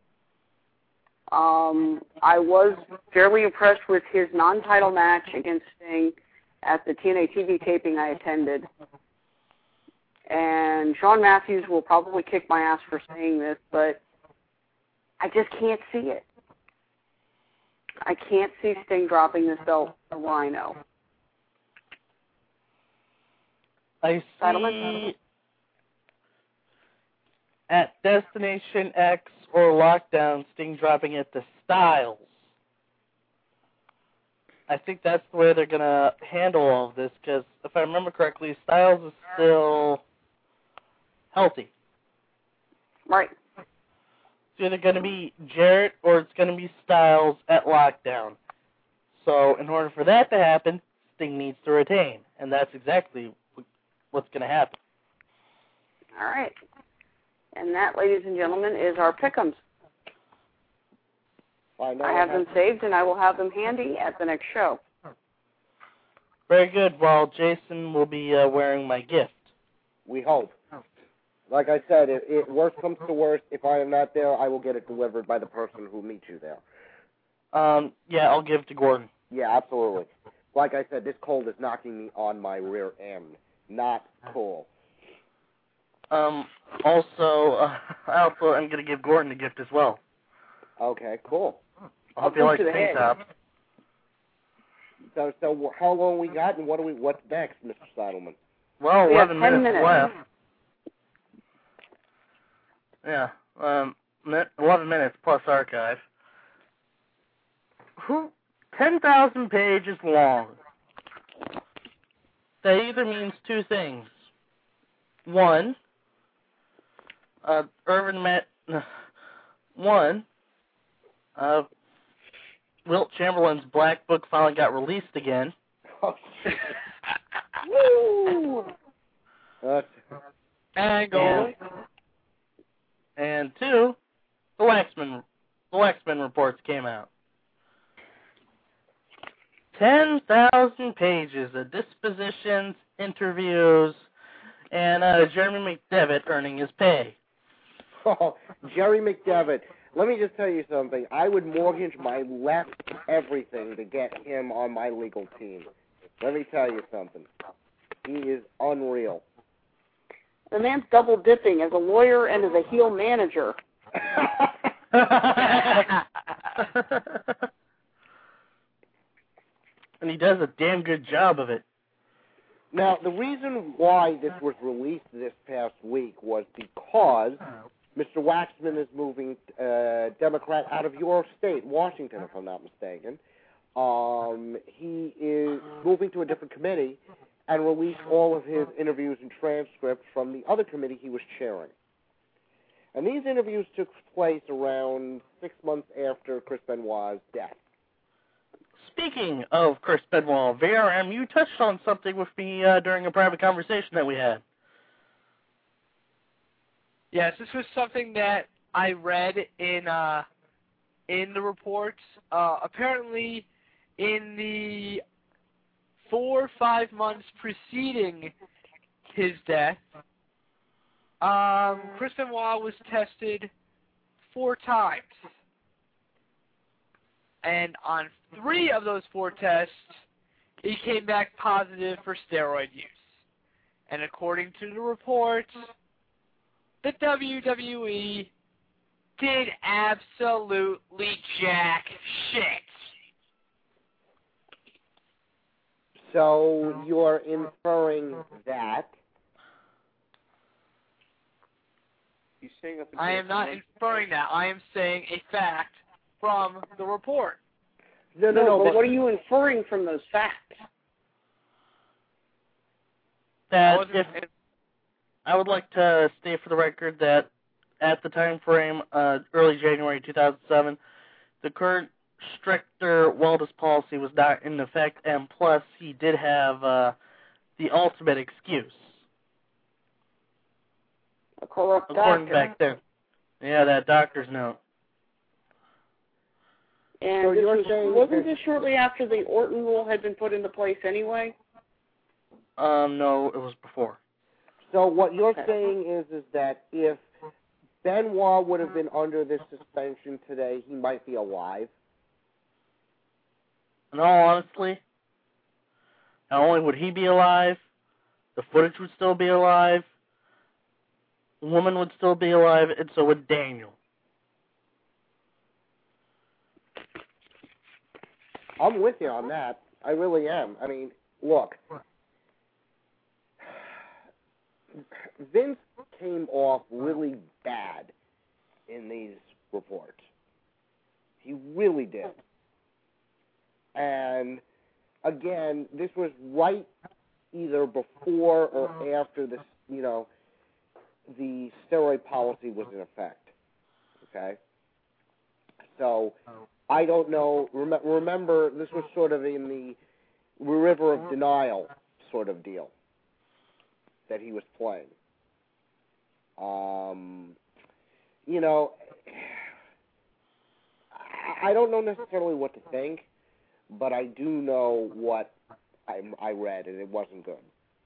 Um, I was fairly impressed with his non-title match against Sting at the T N A T V taping I attended. And Shawn Matthews will probably kick my ass for saying this, but I just can't see it. I can't see Sting dropping this belt to Rhino. I Settlement? see at Destination X or Lockdown, Sting dropping it to Styles. I think that's the way they're going to handle all of this, because if I remember correctly, Styles is still healthy. Right. It's either going to be Jarrett or it's going to be Styles at Lockdown. So in order for that to happen, Sting needs to retain, and that's exactly what's going to happen. All right. And that, ladies and gentlemen, is our pick'ems. I, know I have them saved, and I will have them handy at the next show. Very good. While Jason will be uh, wearing my gift. We hope. Like I said, if, if worst comes to worst, if I am not there, I will get it delivered by the person who meets you there. Um, yeah, I'll give it to Gordon. Yeah, absolutely. Like I said, this cold is knocking me on my rear end. Not cool. Um, also, uh, I also am going to give Gordon a gift as well. Okay, cool. I hope you like to the tank head. tops. So, so how long we got, and what do we? What's next, Mister Seidelman? Well, We have eleven ten minutes, minutes. left. Yeah, um, mi- eleven minutes plus archive. Who? ten thousand pages long. That either means two things. One, uh, Irvin met, one, uh, Wilt Chamberlain's Black Book finally got released again. Woo! Uh, Angle. And two, the Waxman, the Waxman reports came out. ten thousand pages of dispositions, interviews, and uh, Jeremy McDevitt earning his pay. oh, Jerry McDevitt. Let me just tell you something. I would mortgage my left everything to get him on my legal team. Let me tell you something. He is unreal. The man's double dipping as a lawyer and as a heel manager. And he does a damn good job of it. Now, the reason why this was released this past week was because Mister Waxman is moving uh, Democrat out of your state, Washington, if I'm not mistaken. Um, he is moving to a different committee and released all of his interviews and transcripts from the other committee he was chairing. And these interviews took place around six months after Chris Benoit's death. Speaking of Chris Benoit, V R M, you touched on something with me uh, during a private conversation that we had. Yes, this was something that I read in uh, in the reports. Uh, apparently, in the four or five months preceding his death, um, Chris Benoit was tested four times. And on three of those four tests, he came back positive for steroid use. And according to the reports, the W W E did absolutely jack shit. So you're inferring that. He's saying that the I am not inferring that. I am saying a fact from the report. No, no, No, no. but but what are you inferring from those facts? That wasn't- if I would like to state for the record that at the time frame, uh, early January two thousand seven, the current stricter wellness policy was not in effect, and plus he did have uh, the ultimate excuse. A corrupt According doctor. back then. Yeah, that doctor's note. And So this you're was, saying wasn't that- this shortly after the Orton rule had been put into place anyway? Um, no, it was before. So what you're Okay. saying is, is that if Benoit would have been under this suspension today, he might be alive? In all honesty, not only would he be alive, the footage would still be alive, the woman would still be alive, and so would Daniel. I'm with you on that. I really am. I mean, look. Vince came off really bad in these reports. He really did. And, again, this was right either before or after this, you know, the steroid policy was in effect. Okay? So, I don't know. Rem- remember, this was sort of in the river of denial sort of deal that he was playing. Um, you know, I don't know necessarily what to think, but I do know what I, I read, and it wasn't good.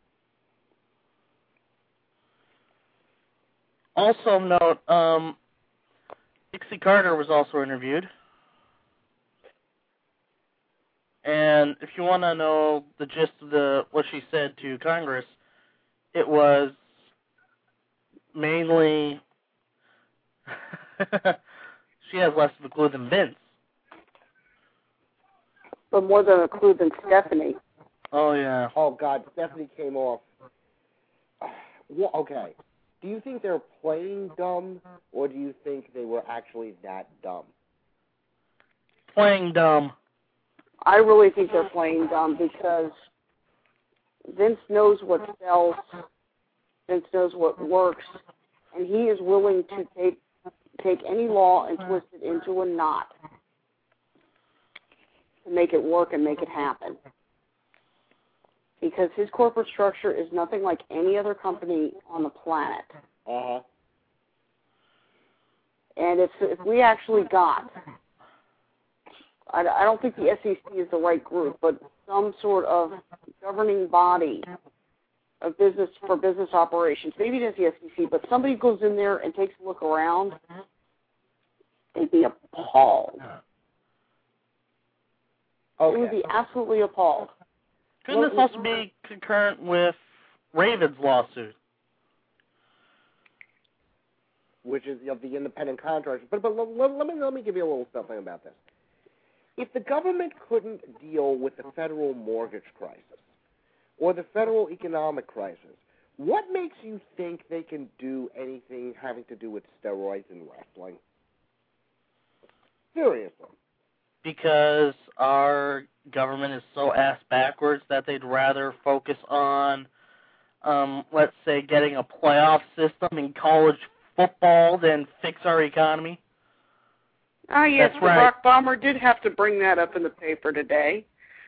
Also note, um, Dixie Carter was also interviewed. And if you want to know the gist of the what she said to Congress, it was mainly she has less of a clue than Vince. But more than a clue than Stephanie. Oh, yeah. Oh, God, Stephanie came off. Well, okay. Do you think they're playing dumb, or do you think they were actually that dumb? Playing dumb. I really think they're playing dumb because Vince knows what sells, Vince knows what works, and he is willing to take take any law and twist it into a knot to make it work and make it happen. Because his corporate structure is nothing like any other company on the planet. Uh-huh. And if if we actually got, I, I don't think the S E C is the right group, but some sort of governing body of business for business operations, maybe it is the S E C, but somebody goes in there and takes a look around, they'd be appalled. Okay. It would be absolutely appalled. Couldn't this also be concurrent with Raven's lawsuit? Which is of the independent contractors. But, but let, let, me, let me give you a little something about this. If the government couldn't deal with the federal mortgage crisis, or the federal economic crisis, what makes you think they can do anything having to do with steroids in wrestling? Seriously. Because our government is so ass backwards that they'd rather focus on, um, let's say, getting a playoff system in college football than fix our economy. Ah, yes, That's the right. Rock Bomber did have to bring that up in the paper today.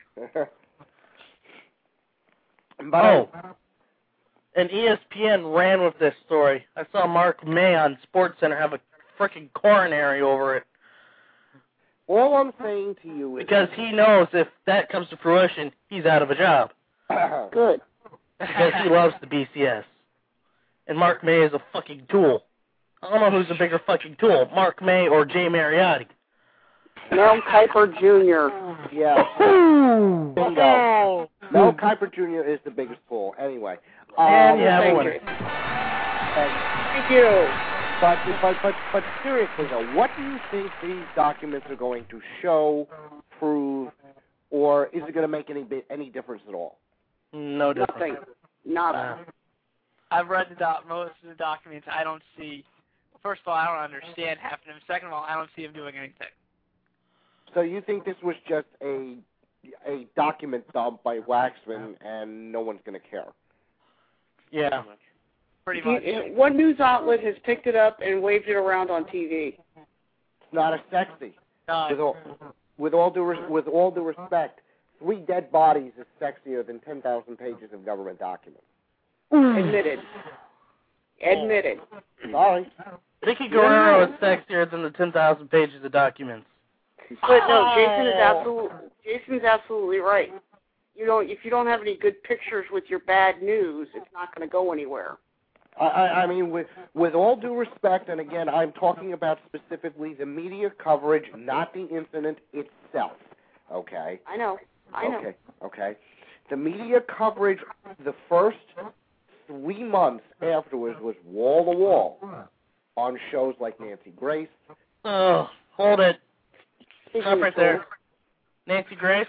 But Oh, and E S P N ran with this story. I saw Mark May on SportsCenter have a freaking coronary over it. all I'm saying to you is... Because he knows if that comes to fruition, he's out of a job. Good. Because he loves the B C S. And Mark May is a fucking tool. I don't know who's a bigger fucking tool, Mark May or Jay Mariotti. Mel Kiper Junior Yeah. Bingo. Mel Kiper Junior is the biggest fool. Anyway. Um, And you have a thank winner. you. Thank Thank you. But, but, but, but seriously, though, what do you think these documents are going to show, prove, or is it going to make any any difference at all? No difference. Nothing. Nada. Uh, I've read the doc- most of the documents. I don't see. First of all, I don't understand half of them. Second of all, I don't see him doing anything. So you think this was just a a document dump by Waxman, and no one's going to care? yeah. Pretty Do you- much. One news outlet has picked it up and waved it around on T V. It's not as sexy. Uh, With all, with all due res- with all due respect, three dead bodies is sexier than ten thousand pages of government documents. Admitted. Admitted. Sorry. Vicky Guerrero is sexier than the ten thousand pages of documents. But no, Jason is absolutely Jason's absolutely right. You know, if you don't have any good pictures with your bad news, it's not going to go anywhere. I, I I mean, with with all due respect, and again, I'm talking about specifically the media coverage, not the incident itself. Okay. I know. I know. Okay. Okay. The media coverage, the first three months afterwards was wall to wall on shows like Nancy Grace. Oh, hold it. Speaking Stop of right there. fools, Nancy Grace?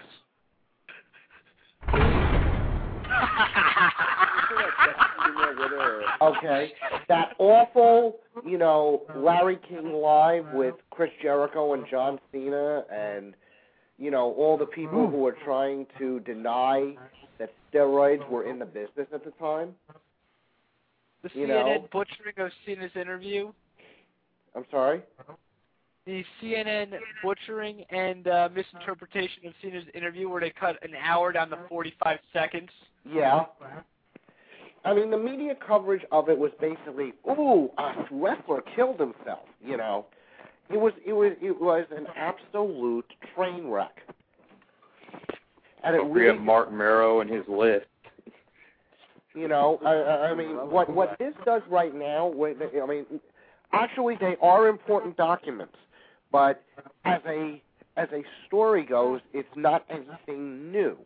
Okay, that awful, you know, Larry King Live with Chris Jericho and John Cena, and you know all the people who were trying to deny that steroids were in the business at the time. the you C N N know. butchering of Cena's interview. I'm sorry. The C N N butchering and uh, misinterpretation of Cena's interview, where they cut an hour down to forty-five seconds. Yeah. I mean, the media coverage of it was basically, "Ooh, a wrestler killed himself." You know, it was it was it was an absolute train wreck. And it Don't really, forget Mark Merrow and his list. you know, I, I I mean, what what this does right now, wait, I mean, actually they are important documents, but as a as a story goes, it's not anything new.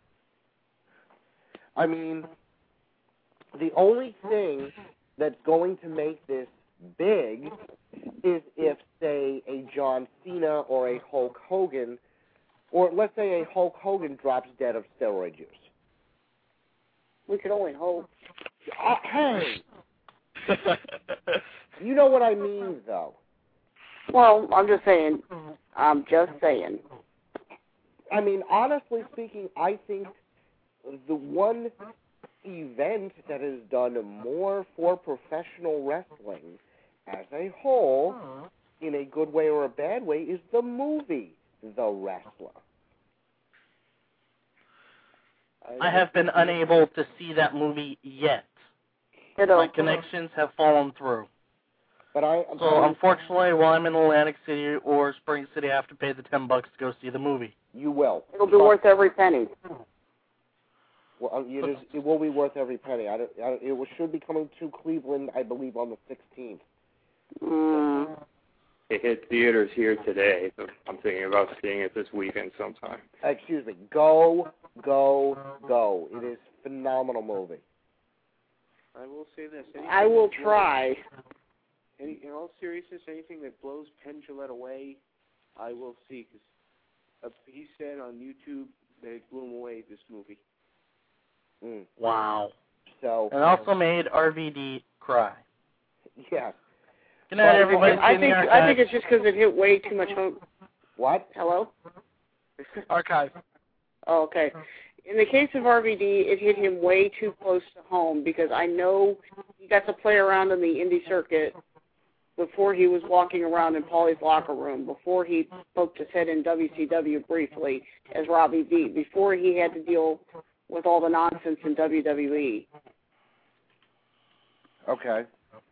I mean, the only thing that's going to make this big is if, say, a John Cena or a Hulk Hogan, or let's say a Hulk Hogan drops dead of steroid use. we could only hope. Uh, hey, you know what I mean, though. Well, I'm just saying. I'm just saying. I mean, honestly speaking, I think the one event that has done more for professional wrestling as a whole, in a good way or a bad way, is the movie The Wrestler. I have been unable to see that movie yet. Ditto. My connections have fallen through. But I, So, unfortunately, while I'm in Atlantic City or Spring City, I have to pay the ten bucks to go see the movie. you will. It'll be worth every penny. Well, it, is, it will be worth every penny. I don't, I don't, it will, should be coming to Cleveland, I believe, on the sixteenth. Mm. It hit theaters here today, so I'm thinking about seeing it this weekend sometime. Excuse me. Go, go, go. It is a phenomenal movie. I will say this. anything I will that blows- try. Any, in all seriousness, anything that blows Penn Jillette away, I will see. Because uh, he said on YouTube that it blew him away, this movie. Mm. Wow. So. And also made R V D cry. Yeah. Good night, Well, everybody. I See you in think the I think archives. it's just because it hit way too much home. What? Hello? Archive. Oh, okay. In the case of R V D, it hit him way too close to home because I know he got to play around in the indie circuit before he was walking around in Paulie's locker room, before he poked his head in W C W briefly as Robbie V, before he had to deal with all the nonsense in W W E. Okay.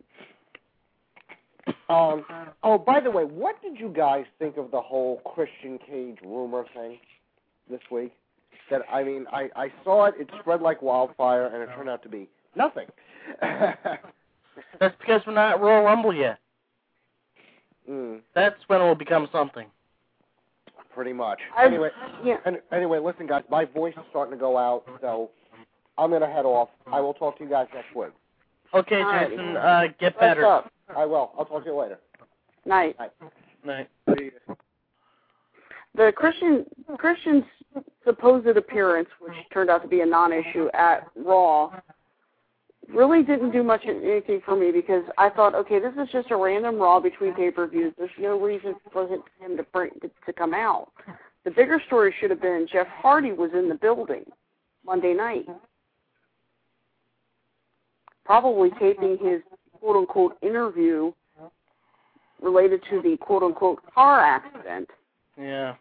Um. Oh, by the way, what did you guys think of the whole Christian Cage rumor thing this week? That I mean, I, I saw it, it spread like wildfire, and it turned out to be nothing. That's because we're not at Royal Rumble yet. Mm, That's when it will become something. pretty much. I've- Anyway, yeah. an- anyway, listen, guys, my voice is starting to go out, so I'm going to head off. I will talk to you guys next week. Okay, All right. Jason, uh, get What's better. up? I will. I'll talk to you later. Night. Night. The Christian Christian's supposed appearance, which turned out to be a non-issue at Raw, really didn't do much anything for me because I thought, okay, this is just a random Raw between pay-per-views. There's no reason for him to bring to come out. The bigger story should have been Jeff Hardy was in the building Monday night, probably taping his quote-unquote interview related to the quote-unquote car accident. Yeah.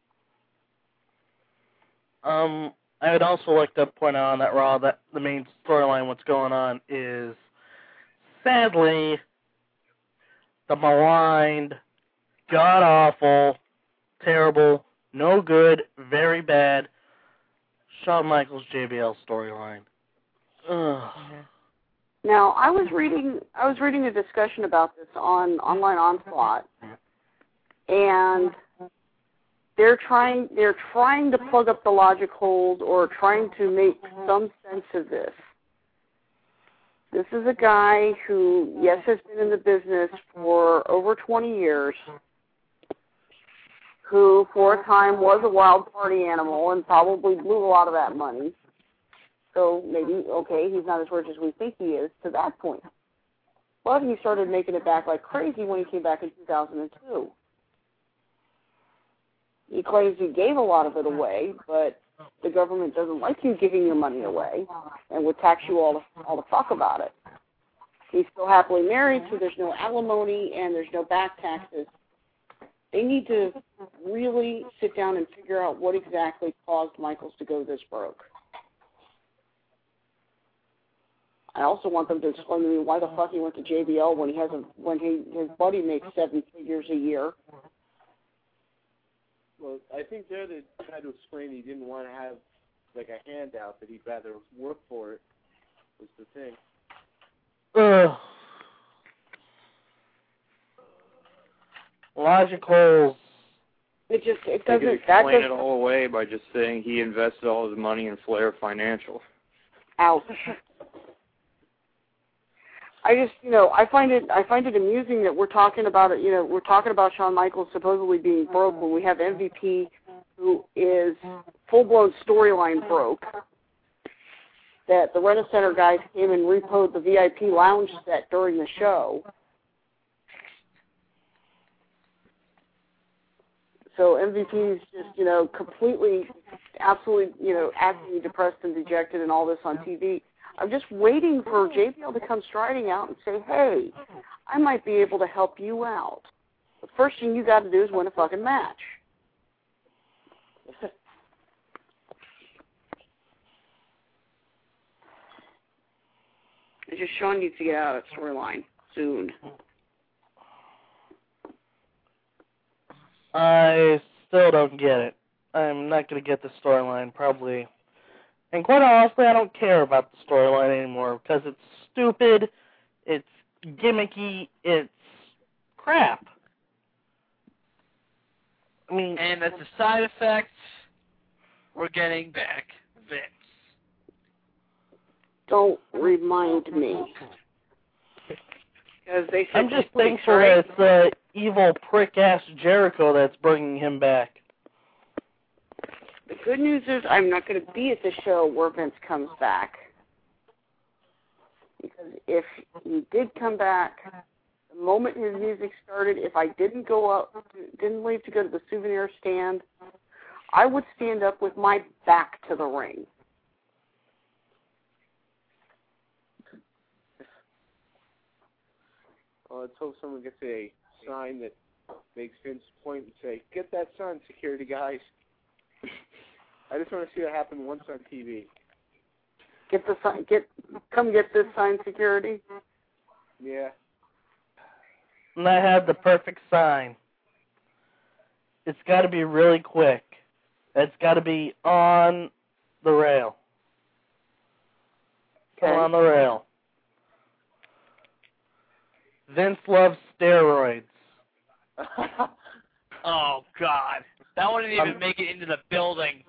Um, I would also like to point out on that Raw that the main storyline, what's going on, is sadly the maligned, god-awful, terrible, no good, very bad Shawn Michaels J B L storyline. Ugh. Now, I was reading I was reading a discussion about this on Online Onslaught, and they're trying they're trying to plug up the logic holes or trying to make some sense of this. This is a guy who, yes, has been in the business for over twenty years, who for a time was a wild party animal and probably blew a lot of that money. So maybe, okay, he's not as rich as we think he is to that point. But he started making it back like crazy when he came back in two thousand two. He claims he gave a lot of it away, but the government doesn't like you giving your money away and would tax you all the, all the fuck about it. He's still happily married, so there's no alimony and there's no back taxes. They need to really sit down and figure out what exactly caused Michaels to go this broke. I also want them to explain to me why the fuck he went to J B L when he has a when he his buddy makes seven figures a year. Well, I think they're to try to explain he didn't want to have like a handout, that he'd rather work for it. Was the thing. Ugh. Logic holes. It just it They could doesn't that explain it doesn't all away by just saying he invested all his money in Flair Financial. ouch. I just, you know, I find it, I find it amusing that we're talking about it. You know, we're talking about Shawn Michaels supposedly being broke when we have M V P, who is full-blown storyline broke. That the Rent-A-Center guys came and repoed the V I P lounge set during the show. So M V P is just, you know, completely, absolutely, you know, acting depressed and dejected and all this on T V. I'm just waiting for J B L to come striding out and say, hey, I might be able to help you out. The first thing you got to do is win a fucking match. It's just Shawn needs to get out of that storyline soon. I still don't get it. I'm not going to get the storyline, probably. And quite honestly, I don't care about the storyline anymore because it's stupid, it's gimmicky, it's crap. I mean, And as a side effect, we're getting back Vince. Don't remind me. Because they said I'm just two weeks, thankful right? that it's uh, evil prick-ass Jericho that's bringing him back. The good news is I'm not going to be at the show where Vince comes back. Because if he did come back, the moment his music started, if I didn't go up, didn't leave to go to the souvenir stand, I would stand up with my back to the ring. Well, let's hope someone gets a sign that makes Vince point and say, "Get that sign, security guys." I just want to see that happen once on T V. Get the sign. Get come get this sign, security. Yeah. And I have the perfect sign. It's got to be really quick. It's got to be on the rail. Okay. On the rail. Vince loves steroids. Oh, God. That wouldn't even Um, make it into the building.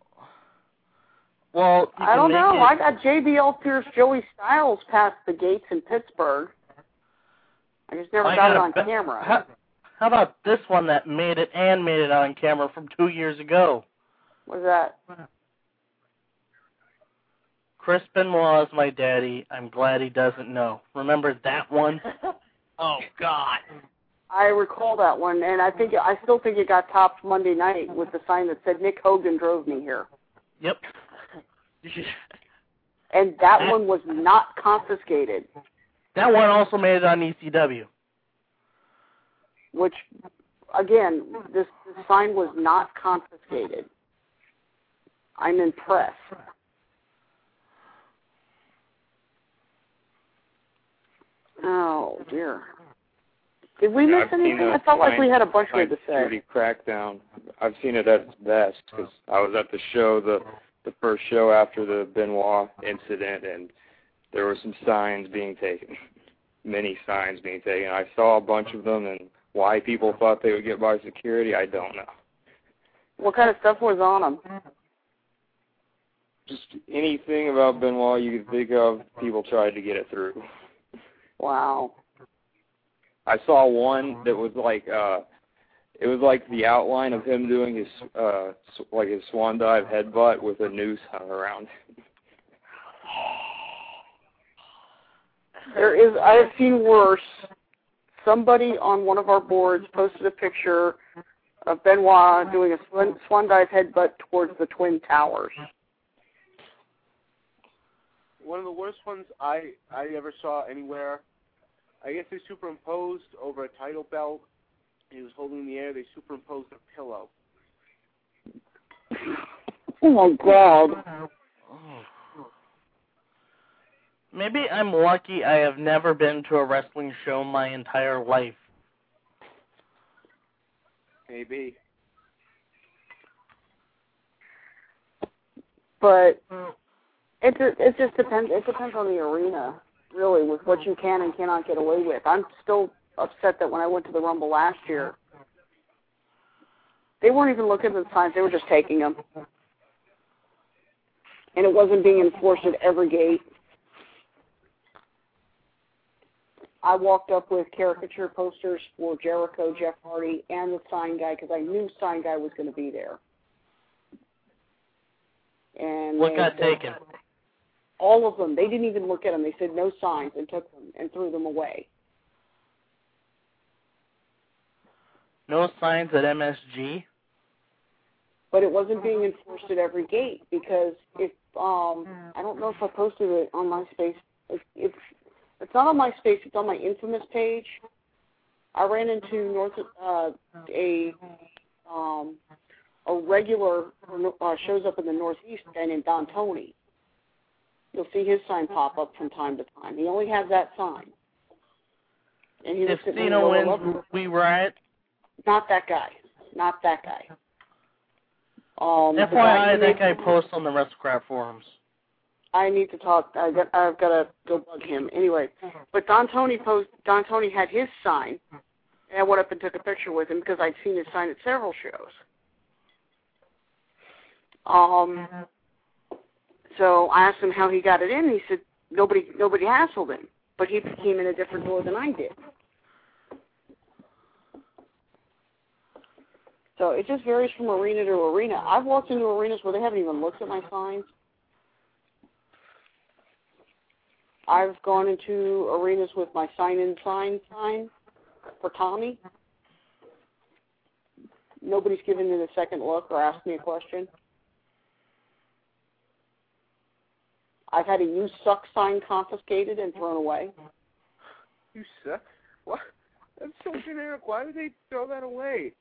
Well, you I don't can know. make I it- got J B L Pierce, Joey Styles past the gates in Pittsburgh. I just never I got it got a on be- camera. How, how about this one that made it and made it on camera from two years ago? What's that? Chris Benoit is my daddy. I'm glad he doesn't know. Remember that one? Oh, God. I recall that one, and I think I still think it got topped Monday night with the sign that said Nick Hogan drove me here. Yep. And that one was not confiscated, That one also made it on E C W. which, again, this, this sign was not confiscated. I'm impressed. Oh, dear. Did we miss I've seen anything? a I felt like fine- we had a bunch more fine to say. security crackdown. I've seen it at its best because I was at the show, the the first show after the Benoit incident, and there were some signs being taken, many signs being taken. I saw a bunch of them, and why people thought they would get by security, I don't know. What kind of stuff was on them? Just anything about Benoit you could think of, people tried to get it through. Wow. I saw one that was like, uh, it was like the outline of him doing his, uh, sw- like his swan dive headbutt with a noose hung around. There is, I have seen worse. Somebody on one of our boards posted a picture of Benoit doing a swan, swan dive headbutt towards the Twin Towers. One of the worst ones I, I ever saw anywhere, I guess they superimposed over a title belt. He was holding in the air. They superimposed a pillow. Oh, my God. Maybe I'm lucky I have never been to a wrestling show my entire life. Maybe. But it ju- it just depends. It depends on the arena, really, with what you can and cannot get away with. I'm still upset that when I went to the Rumble last year, they weren't even looking at the signs. They were just taking them. And it wasn't being enforced at every gate. I walked up with caricature posters for Jericho, Jeff Hardy, and the sign guy because I knew sign guy was going to be there. And What they got said- taken? All of them. They didn't even look at them. They said no signs and took them and threw them away. No signs at M S G? But it wasn't being enforced at every gate because if um I don't know if I posted it on MySpace. It's it's it's not on MySpace. It's on my Infamous page. I ran into North uh, a um a regular uh, shows up in the Northeast guy named Don Tony. You'll see his sign pop up from time to time. He only has that sign. And he If looks at me Cena and wins, goes, "Well, we riot. not that guy. Not that guy. Um, the F Y guy I, who that made- guy posts on the WrestleCrap forums. I need to talk. I got, I've got to go bug him. Anyway, but Don Tony post. Don Tony had his sign, and I went up and took a picture with him because I'd seen his sign at several shows. Um. So I asked him how he got it in. He said nobody nobody hassled him, but he came in a different door than I did. So it just varies from arena to arena. I've walked into arenas where they haven't even looked at my signs. I've gone into arenas with my sign-in sign sign for Tommy. Nobody's given me the second look or asked me a question. I've had a "You suck" sign confiscated and thrown away. You suck? What? That's so generic. Why would they throw that away?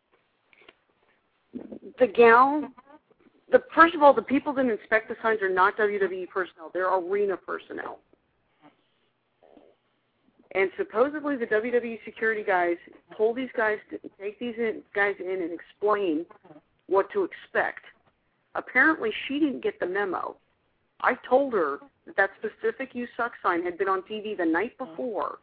The gal, the first of all, the people that inspect the signs are not W W E personnel. They're arena personnel. And supposedly the W W E security guys told these guys to take these in, guys in and explain what to expect. Apparently she didn't get the memo. I told her that that specific "You suck" sign had been on T V the night before.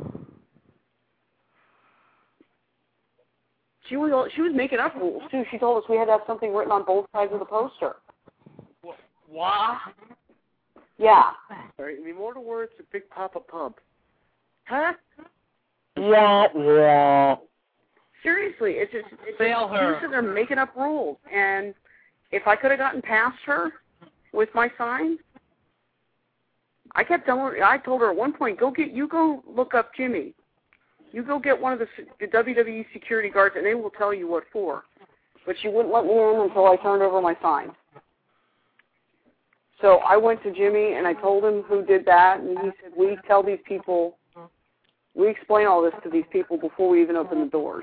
She was she was making up rules too. She told us we had to have something written on both sides of the poster. What? Yeah. All right, in immortal words, a Big Papa Pump. Huh? Yeah, yeah. Seriously, it's just it's Fail just her. they're making up rules. And if I could have gotten past her with my sign, I kept telling her. I told her at one point, "Go get you go look up Jimmy. You go get one of the, the W W E security guards, and they will tell you what for." But she wouldn't let me in until I turned over my sign. So I went to Jimmy, and I told him who did that, and he said, "We tell these people, we explain all this to these people before we even open the doors."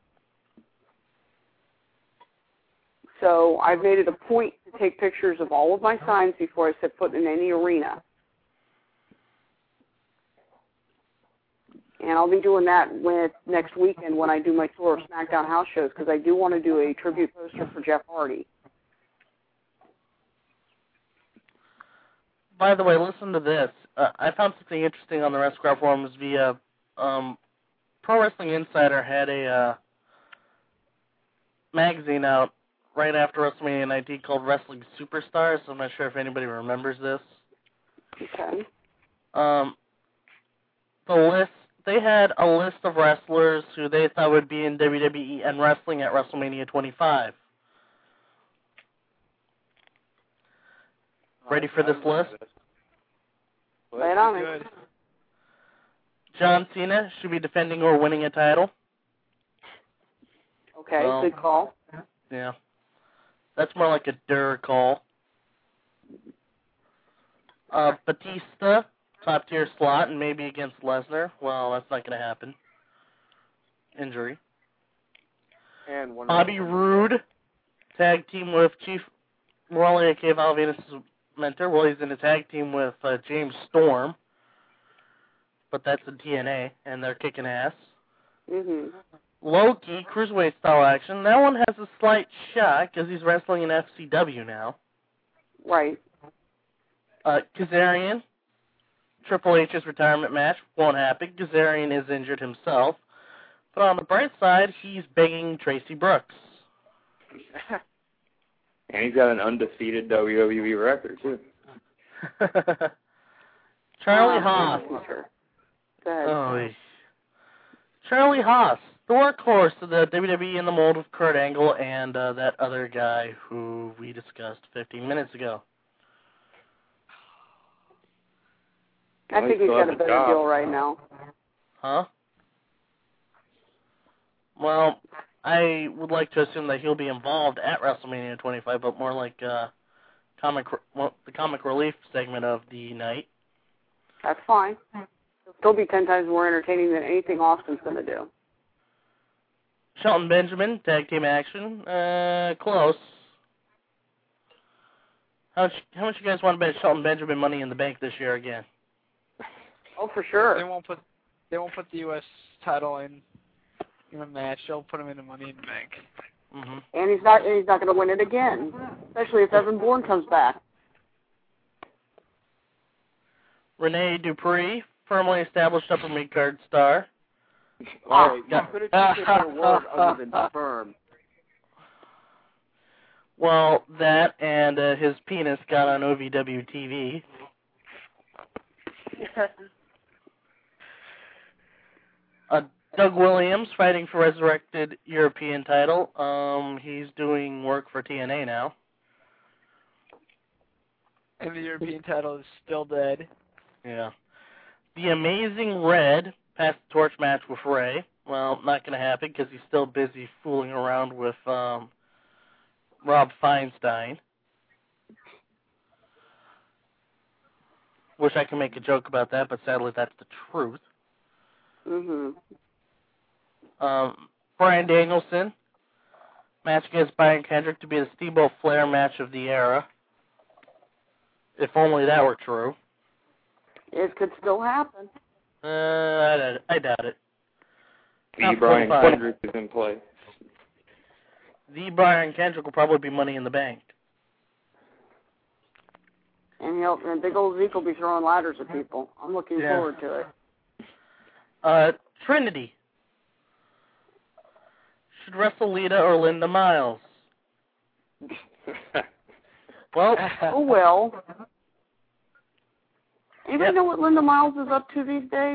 So I've made it a point to take pictures of all of my signs before I set foot in any arena. And I'll be doing that with next weekend when I do my tour of SmackDown house shows, because I do want to do a tribute poster for Jeff Hardy. By the way, listen to this. Uh, I found something interesting on the WrestleCrowd forums via um, Pro Wrestling Insider had a uh, magazine out right after WrestleMania nineteen called Wrestling Superstars. I'm not sure if anybody remembers this. Okay. Um, the list, they had a list of wrestlers who they thought would be in W W E and wrestling at WrestleMania twenty-five. Ready for this list? Lay it on me. Good. John Cena should be defending or winning a title. Okay, Well, good call. Yeah. That's more like a Durr call. Uh, Batista, top tier slot, and maybe against Lesnar. Well, that's not going to happen. Injury. And one Bobby Roode, tag team with Chief Morelli, aka Val Venus' mentor. Well, he's in a tag team with uh, James Storm. But that's in T N A, and they're kicking ass. Mm-hmm. Loki, cruiserweight style action. That one has a slight shot because he's wrestling in F C W now. Right. Uh, Kazarian, Triple H's retirement match won't happen. Kazarian is injured himself. But on the bright side, he's begging Tracy Brooks. And he's got an undefeated W W E record, too. Charlie Oh, Haas. Sure. Go ahead. Oh, Charlie Haas, the workhorse of the W W E in the mold of Kurt Angle and uh, that other guy who we discussed fifteen minutes ago. I think he's got a better deal right now. Huh? Well, I would like to assume that he'll be involved at WrestleMania twenty-five, but more like uh, comic, well, the comic relief segment of the night. That's fine. It'll still be ten times more entertaining than anything Austin's going to do. Shelton Benjamin, tag team action. Uh, close. How much, how much you guys want to bet Shelton Benjamin Money in the Bank this year again? Oh, for They sure. won't put they won't put the U S title in in a match. They'll put him in the Money in the Bank. Mm-hmm. And he's not and he's not going to win it again, especially if Evan Bourne comes back. Rene Dupree, firmly established upper mid-card star. All right, you got- could have taken a word other than firm. Well, that and uh, his penis got on O V W T V. Uh, Doug Williams fighting for Resurrected European title. Um, he's doing work for T N A now. And the European title is still dead. Yeah. The Amazing Red passed the torch match with Ray. Well, not going to happen because he's still busy fooling around with um, Rob Feinstein. Wish I could make a joke about that, but sadly that's the truth. Mhm. Um, Bryan Danielson, match against Brian Kendrick to be the Steamboat Flair match of the era. If only that were true. It could still happen. Uh, I doubt it. I doubt it. The Top Brian twenty-five. Kendrick is in play. The Brian Kendrick will probably be Money in the Bank. And he'll and big old Zeke will be throwing ladders at people. I'm looking Yeah. forward to it. Uh, Trinity should wrestle Lita or Linda Miles. Well, Oh well. Anybody Yep. know what Linda Miles is up to these days?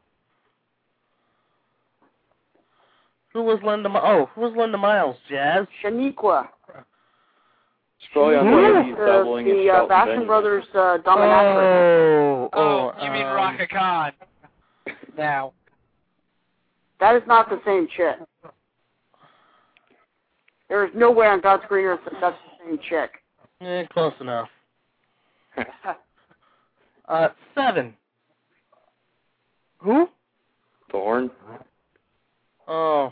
who was Linda? Mi- oh, who was Linda Miles? Jazz. Shaniqua. It's probably on Who? the Indies The, doubling the as uh, Shelton Bastion Benjamin. Brothers uh, dominatrix. Oh, Oh, oh, you mean um, Raka Khan. Now. That is not the same chick. There is no way on God's green earth that that's the same chick. Eh, close enough. Uh, seven. Who? Thorn. Oh.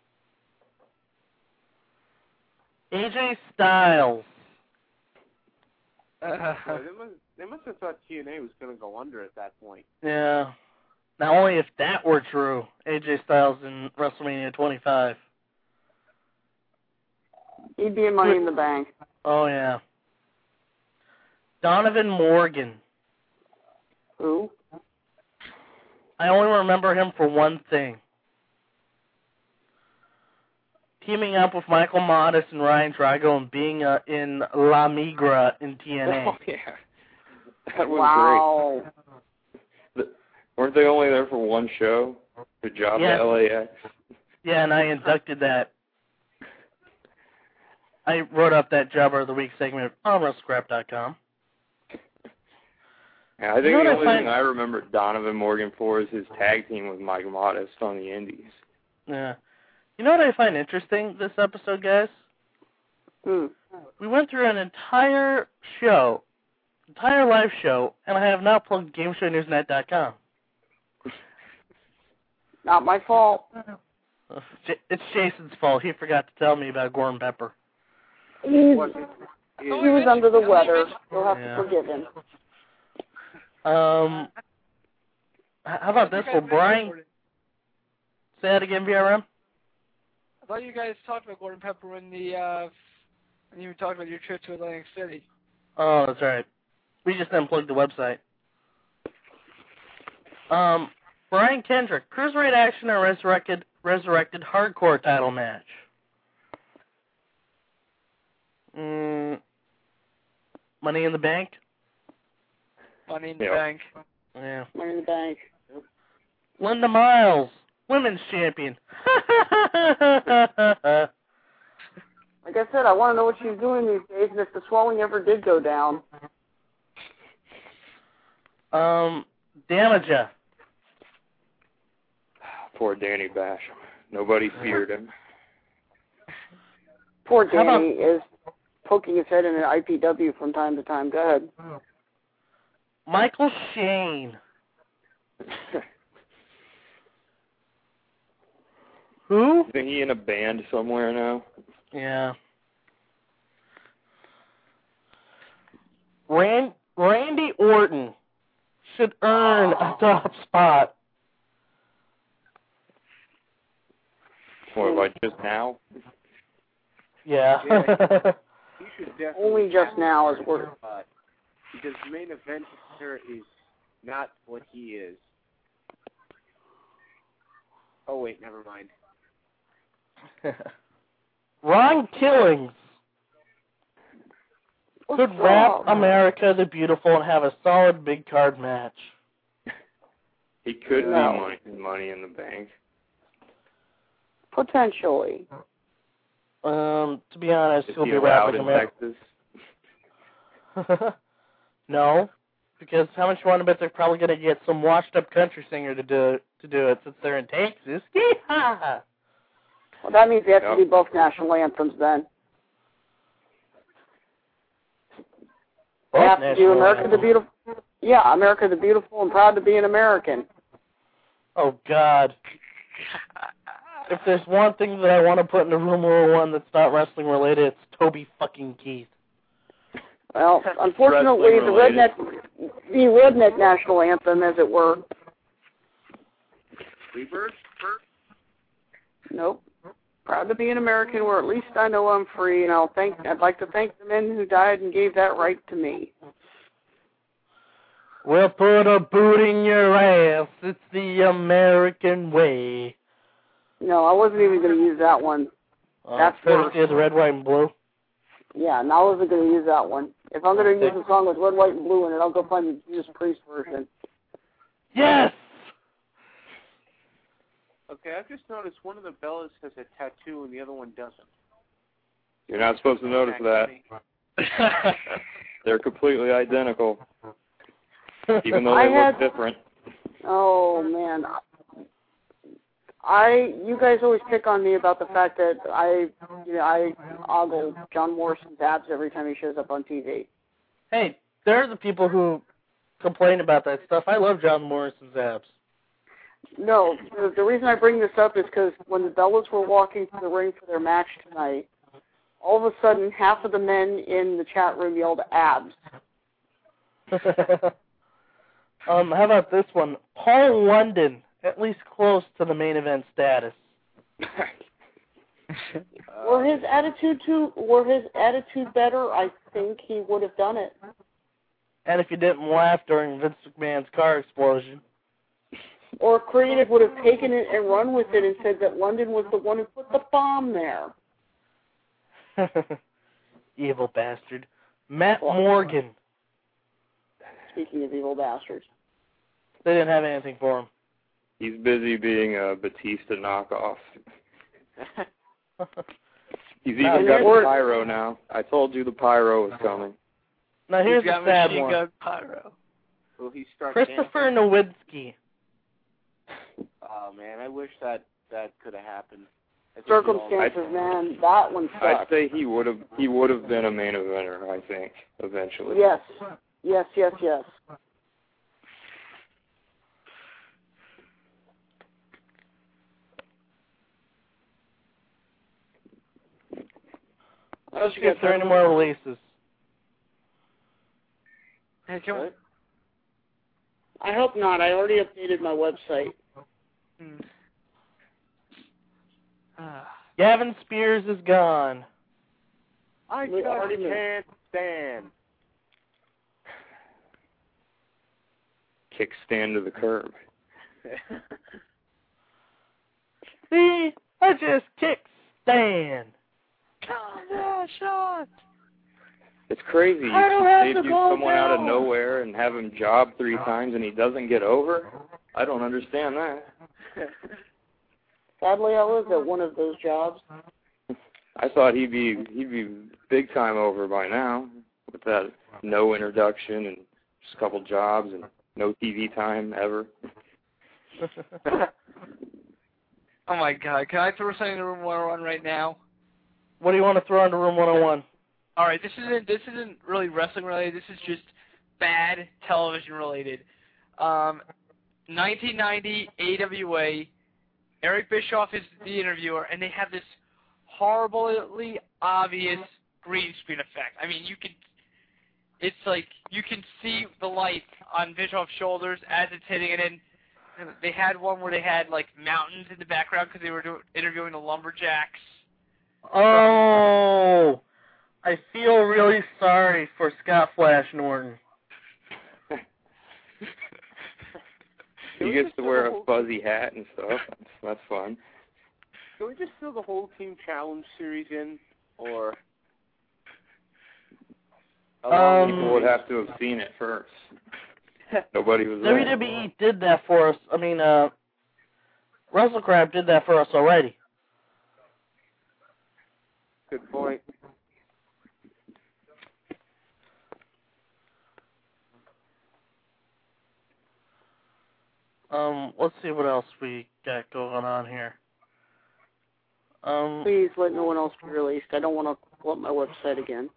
A J Styles. Yeah, they, must, they must have thought T N A was going to go under at that point. Yeah. Now, only if that were true, A J Styles in WrestleMania twenty-five. He'd be in Money in the Bank. Oh, yeah. Donovan Morgan. Who? I only remember him for one thing. Teaming up with Michael Modest and Ryan Drago and being uh, in La Migra in T N A. Oh, yeah. That was Wow. great. The, weren't they only there for one show? Good job, Yeah. L A X. Yeah, and I inducted that. I wrote up that Jobber of the Week segment on WrestleScrap dot com. Yeah, I think You know the what I only find- thing I remember Donovan Morgan for is his tag team with Mike Modest on the Indies. Yeah. You know what I find interesting this episode, guys? Hmm. We went through an entire show, entire live show, and I have not plugged Game Show News Net dot com. Not my fault. It's Jason's fault. He forgot to tell me about Gordon Pepper. He's, Was it? he was under the weather. You'll have Yeah. to forgive him. Um, h- how about this? Will Brian say that again, B R M? I thought you guys talked about Gordon Pepper in the, uh, when you talked about your trip to Atlantic City. Oh, that's right. We just unplugged the website. Um, Brian Kendrick, Cruiserweight Action and Resurrected, Resurrected Hardcore title match. Mm, Money in the Bank? Money in the Yep. Bank. Yeah. Money in the Bank. Linda Miles, Women's Champion. Like I said, I want to know what she's doing these days and if the swelling ever did go down. um, Damaja. Poor Danny Basham. Nobody feared him. Poor How about- Danny is poking his head in an I P W from time to time. Go ahead. Michael Shane. Who? Isn't he in a band somewhere now? Yeah. Rand, Randy Orton should earn a top spot. What, like just now? Yeah. He should definitely Only just now is worth. uh, because the main event here is not what he is. Oh wait, never mind. Ron Killings could What's wrap wrong? America the Beautiful and have a solid big card match. He could No. be money, money in the bank. Potentially. Um, to be honest, Is he'll he be allowed rapping in about. Texas? No, because how much you want to bet they're probably going to get some washed-up country singer to do to do it since they're in Texas? Yeehaw! Well, that means they have Yep. to do both national anthems then. They Both have to do national America the anthems. Beautiful. Yeah, America the Beautiful and Proud to be an American. Oh, God. If there's one thing that I want to put into Room one oh one that's not wrestling related, it's Toby fucking Keith. Well, unfortunately, the Wrestling redneck, the redneck national anthem, as it were. Rebirth? Nope. Proud to be an American, where at least I know I'm free, and I'll thank. I'd like to thank the men who died and gave that right to me. We'll put a boot in your ass. It's the American way. No, I wasn't even going to use that one. Uh, That's courtesy worse. of the red, white, and blue. Yeah, no, I wasn't going to use that one. If I'm going to use a song with red, white, and blue in it, I'll go find the Jesus Priest version. Yes! Okay, I've just noticed one of the Bellas has a tattoo and the other one doesn't. You're not supposed to notice that. They're completely identical, even though I they had- look different. Oh, man. I, you guys always pick on me about the fact that I, you know, I ogle John Morrison's abs every time he shows up on T V. Hey, there are the people who complain about that stuff. I love John Morrison's abs. No, the, the reason I bring this up is because when the Bellas were walking to the ring for their match tonight, all of a sudden half of the men in the chat room yelled abs. um, how about this one? Paul London, at least close to the main event status. Were his attitude to, were his attitude better, I think he would have done it. And if you didn't laugh during Vince McMahon's car explosion. Or Creative would have taken it and run with it and said that London was the one who put the bomb there. Evil bastard. Matt Well, Morgan. Speaking of evil bastards. They didn't have anything for him. He's busy being a Batista knockoff. He's even Now, got the here's- pyro now. I told you the pyro was coming. Now here's He's the got sad machine one. gun pyro. Will he start Christopher dancing? Nowinski. Oh, man, I wish that that could have happened. I think we all- Circumstances, man, that one I'd sucked. say he would have he would have been a main eventer, I think, eventually. Yes, yes, yes, yes. Let's see if there are any more releases. Hey, can we, What? I hope not. I already updated my website. hmm. Ah. Gavin Spears is gone. I We just already moved. can't stand. Kickstand to the curb. See, I just kick Stan. Come on, Sean. It's crazy. You I don't can have save to you go someone out of down. nowhere and have him job three times and he doesn't get over. I don't understand that. Sadly, I was at one of those jobs. I thought he'd be he'd be big time over by now with that no introduction and just a couple jobs and no T V time ever. Oh my God! Can I throw something in room one oh one right now? What do you want to throw into room one oh one? All right, this isn't this isn't really wrestling related. This is just bad television related. Um, nineteen ninety A W A. Eric Bischoff is the interviewer, and they have this horribly obvious green screen effect. I mean, you can. It's like you can see the light on Bischoff's shoulders as it's hitting, and then and they had one where they had like mountains in the background because they were do- interviewing the lumberjacks. Oh, I feel really sorry for Scott Flash Norton. He gets to wear a fuzzy hat and stuff. That's, that's fun. Can we just fill the whole Team Challenge series in, or? Um, People would have to have seen it first. Nobody was there. W W E did that for us. I mean, uh, WrestleCrap did that for us already. Good point. Um, let's see what else we got going on here. Um, Please let no one else be released. I don't want to pull up my website again.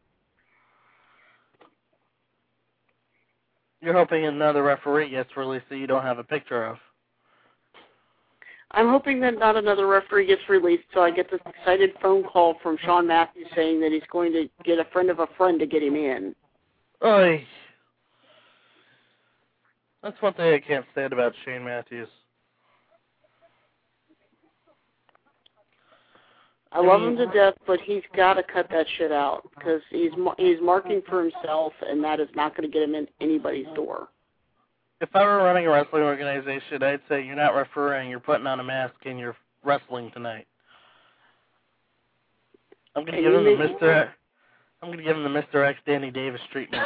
You're hoping another referee gets released that you don't have a picture of. I'm hoping that not another referee gets released, so I get this excited phone call from Sean Matthews saying that he's going to get a friend of a friend to get him in. Oy. That's one thing I can't stand about Shane Matthews. I love him to death, but he's got to cut that shit out because he's he's marking for himself, and that is not going to get him in anybody's door. If I were running a wrestling organization, I'd say you're not refereeing, you're putting on a mask and you're wrestling tonight. I'm gonna give him the Mister I'm gonna give him the Mister X Danny Davis treatment.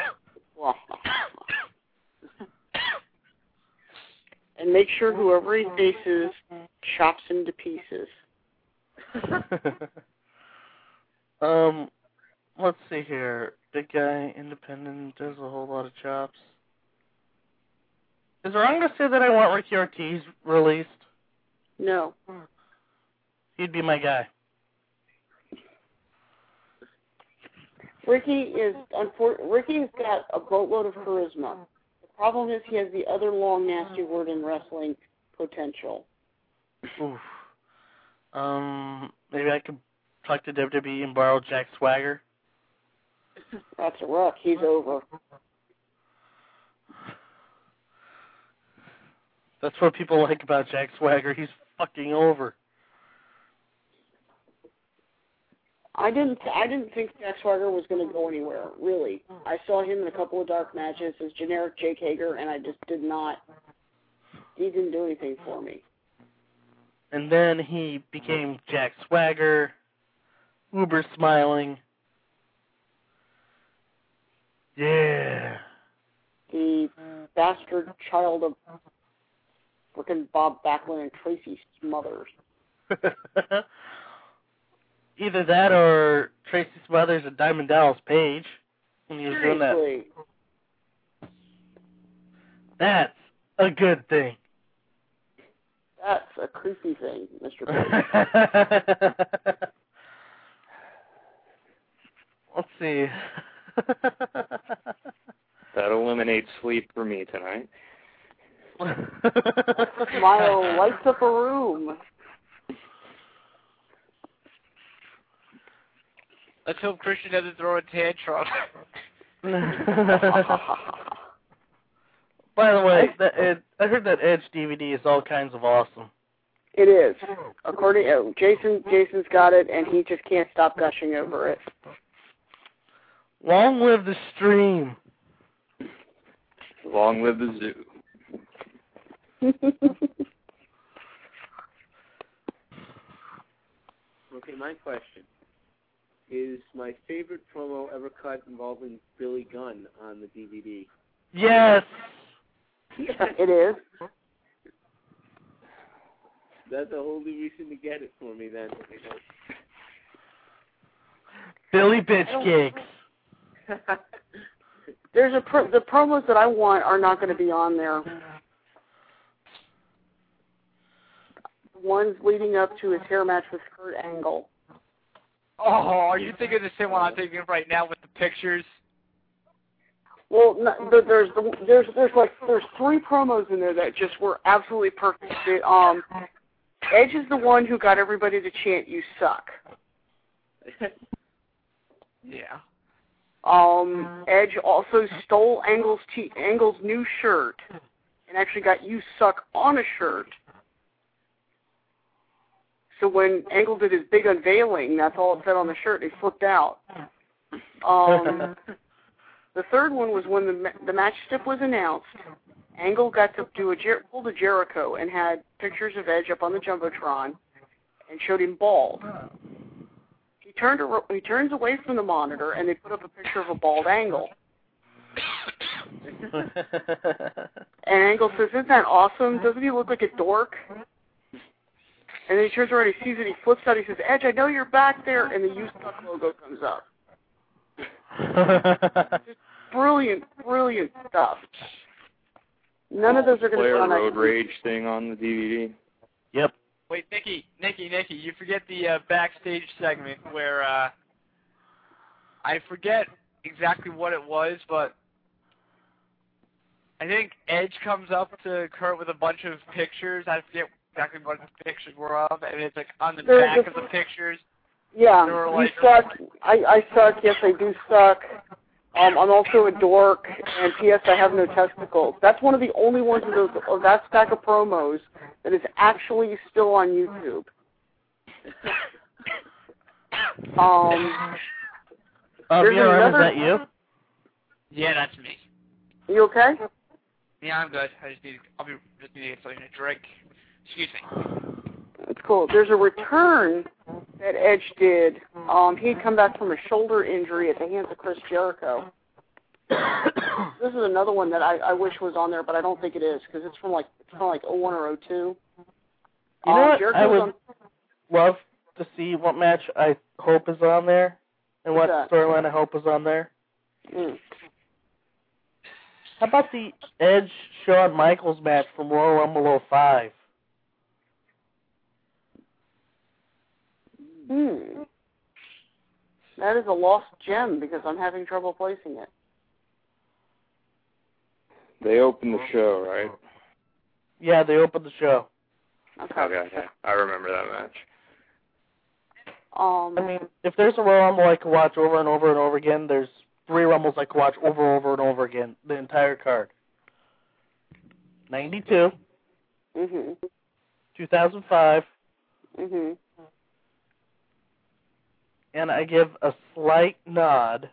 And make sure whoever he faces chops him to pieces. um, let's see here. Big guy, independent, does a whole lot of chops. Is it wrong to say that I want Ricky Ortiz released? No. He'd be my guy. Ricky is unfor- Ricky's got a boatload of charisma. The problem is he has the other long, nasty word in wrestling, potential. Oof. Um, maybe I could talk to W W E and borrow Jack Swagger. That's a rock. He's over. That's what people like about Jack Swagger. He's fucking over. I didn't. I didn't think Jack Swagger was going to go anywhere. Really, I saw him in a couple of dark matches as generic Jake Hager, and I just did not. He didn't do anything for me. And then he became Jack Swagger, uber smiling. Yeah. The bastard child of frickin' Bob Backlund and Tracy Smothers. Either that or Tracy Smothers and Diamond Dallas Page when he was Seriously. doing that. That's a good thing. That's a creepy thing, Mister Page. Let's see. That eliminates sleep for me tonight. Smile lights up a room. Let's hope Christian doesn't throw a tantrum. By the way, that Ed, I heard that Edge D V D is all kinds of awesome. It is. According to Jason, Jason's got it, and he just can't stop gushing over it. Long live the stream. Long live the zoo. Okay, my question is my favorite promo ever cut involving Billy Gunn on the D V D. Yes. It is. That's a whole new reason to get it for me then. Billy Bitch Gigs. There's a pro- the promos that I want are not going to be on there. Ones leading up to his hair match with Kurt Angle. Oh, are you thinking the same one I'm thinking of right now with the pictures? Well, no, there's the, there's there's like there's three promos in there that just were absolutely perfect. It, um, Edge is the one who got everybody to chant "You suck." Yeah. Um, Edge also stole Angle's t- Angle's new shirt and actually got "You suck" on a shirt. So when Angle did his big unveiling, that's all it said on the shirt. He flipped out. Um, the third one was when the the match stip was announced. Angle got to do a Jer- pull to Jericho and had pictures of Edge up on the jumbotron and showed him bald. He turned a, he turns away from the monitor and they put up a picture of a bald Angle. And Angle says, "Isn't that awesome? Doesn't he look like a dork?" And then he turns around, he sees it, he flips out, he says, Edge, I know you're back there, and the You Suck logo comes up. Just brilliant, brilliant stuff. None of those are going to be on Road Rage thing on the D V D. Yep. Wait, Nikki, Nikki, Nikki, you forget the uh, backstage segment where uh, I forget exactly what it was, but I think Edge comes up to Kurt with a bunch of pictures. I forget exactly what the pictures were of, and it's like on the There's back a, of the pictures. Yeah, were you like, suck. I, I suck. Yes, I do suck. Um, I'm also a dork, and P S I have no testicles. That's one of the only ones of, those, of that stack of promos that is actually still on YouTube. um, Um, there's yeah, another. is that you? Yeah, that's me. You okay? Yeah, I'm good. I just need, I'll be just need to get something to drink. Excuse me. That's cool. There's a return that Edge did. Um, he'd come back from a shoulder injury at the hands of Chris Jericho. This is another one that I, I wish was on there, but I don't think it is because it's from like it's from like oh one or oh two. You know um, what? Jericho's I would on, love to see what match I hope is on there, and what that? storyline I hope is on there. Mm. How about the Edge Shawn Michaels match from Royal Rumble oh five? Hmm. That is a lost gem because I'm having trouble placing it. They opened the show, right? Yeah, they opened the show. Okay. Okay, yeah. I remember that match. Um, I mean, if there's a Royal Rumble I could watch over and over and over again, there's three Rumbles I could watch over and over and over again, the entire card. ninety-two, mhm. two thousand five, Mhm. and I give a slight nod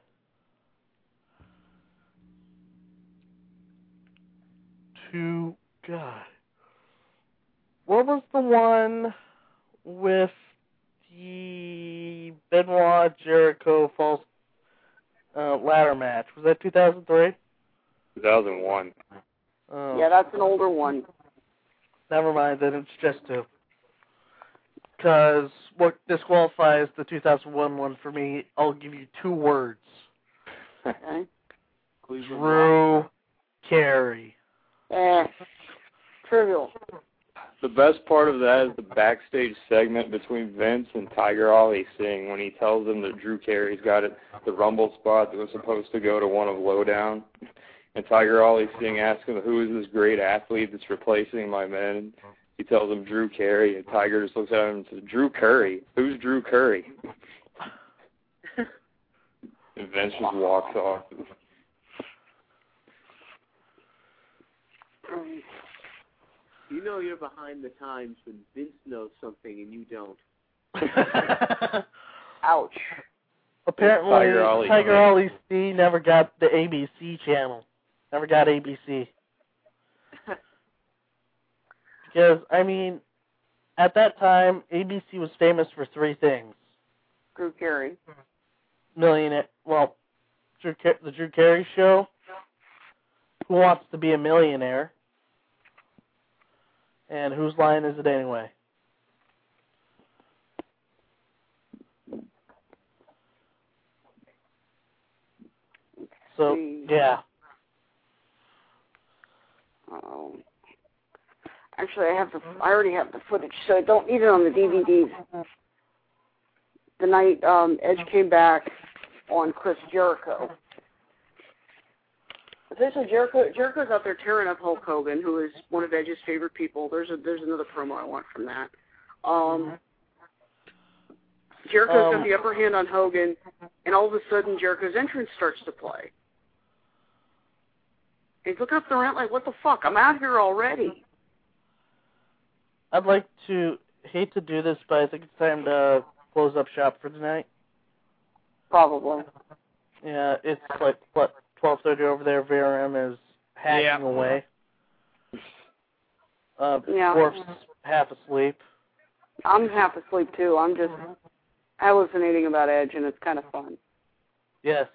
to, God, what was the one with the Benoit Jericho false uh, ladder match? Was that two thousand three? two thousand one. Oh, Yeah, that's an older one. never mind, then it's just two. Because what disqualifies the two thousand one one for me, I'll give you two words. Okay. Drew Carey. Eh. Trivial. The best part of that is the backstage segment between Vince and Tiger Ali Singh when he tells them that Drew Carey's got it, the Rumble spot that was supposed to go to one of Lowdown. And Tiger Ali Singh asks him, who is this great athlete that's replacing my man? He tells him Drew Carey, and Tiger just looks at him and says, Drew Curry? Who's Drew Curry? And Vince just walks off. You know you're behind the times when Vince knows something and you don't. Ouch. Apparently, Tiger Ali. Tiger Ali C never got the A B C channel. Never got A B C. Because, I mean, at that time, A B C was famous for three things. Drew Carey. Millionaire, well, Drew, the Drew Carey Show, Who Wants to Be a Millionaire, and Whose Line Is It Anyway? So, yeah. Um, actually, I have the. I already have the footage, so I don't need it on the D V Ds. The night um, Edge came back on Chris Jericho. Essentially, Jericho Jericho's out there tearing up Hulk Hogan, who is one of Edge's favorite people. There's a there's another promo I want from that. Um, Jericho's Um, got the upper hand on Hogan, and all of a sudden Jericho's entrance starts to play. He's looking up the ramp like, what the fuck? I'm out here already. I'd like to, hate to do this, but I think it's time to close up shop for tonight. Probably. Yeah, it's like, what, twelve thirty over there. V R M is hacking Yeah. away. Uh, Yeah. Dwarf's half asleep. I'm half asleep, too. I'm just hallucinating about Edge, and it's kind of fun. Yes.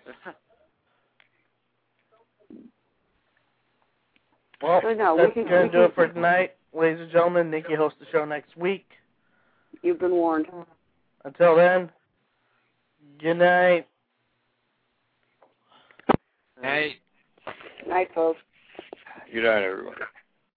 Well, So, no, we that's can- going we to do it can- for tonight. Ladies and gentlemen, Nikki hosts the show next week. You've been warned. Until then, good night. Hey. Night, folks. Good night, everyone.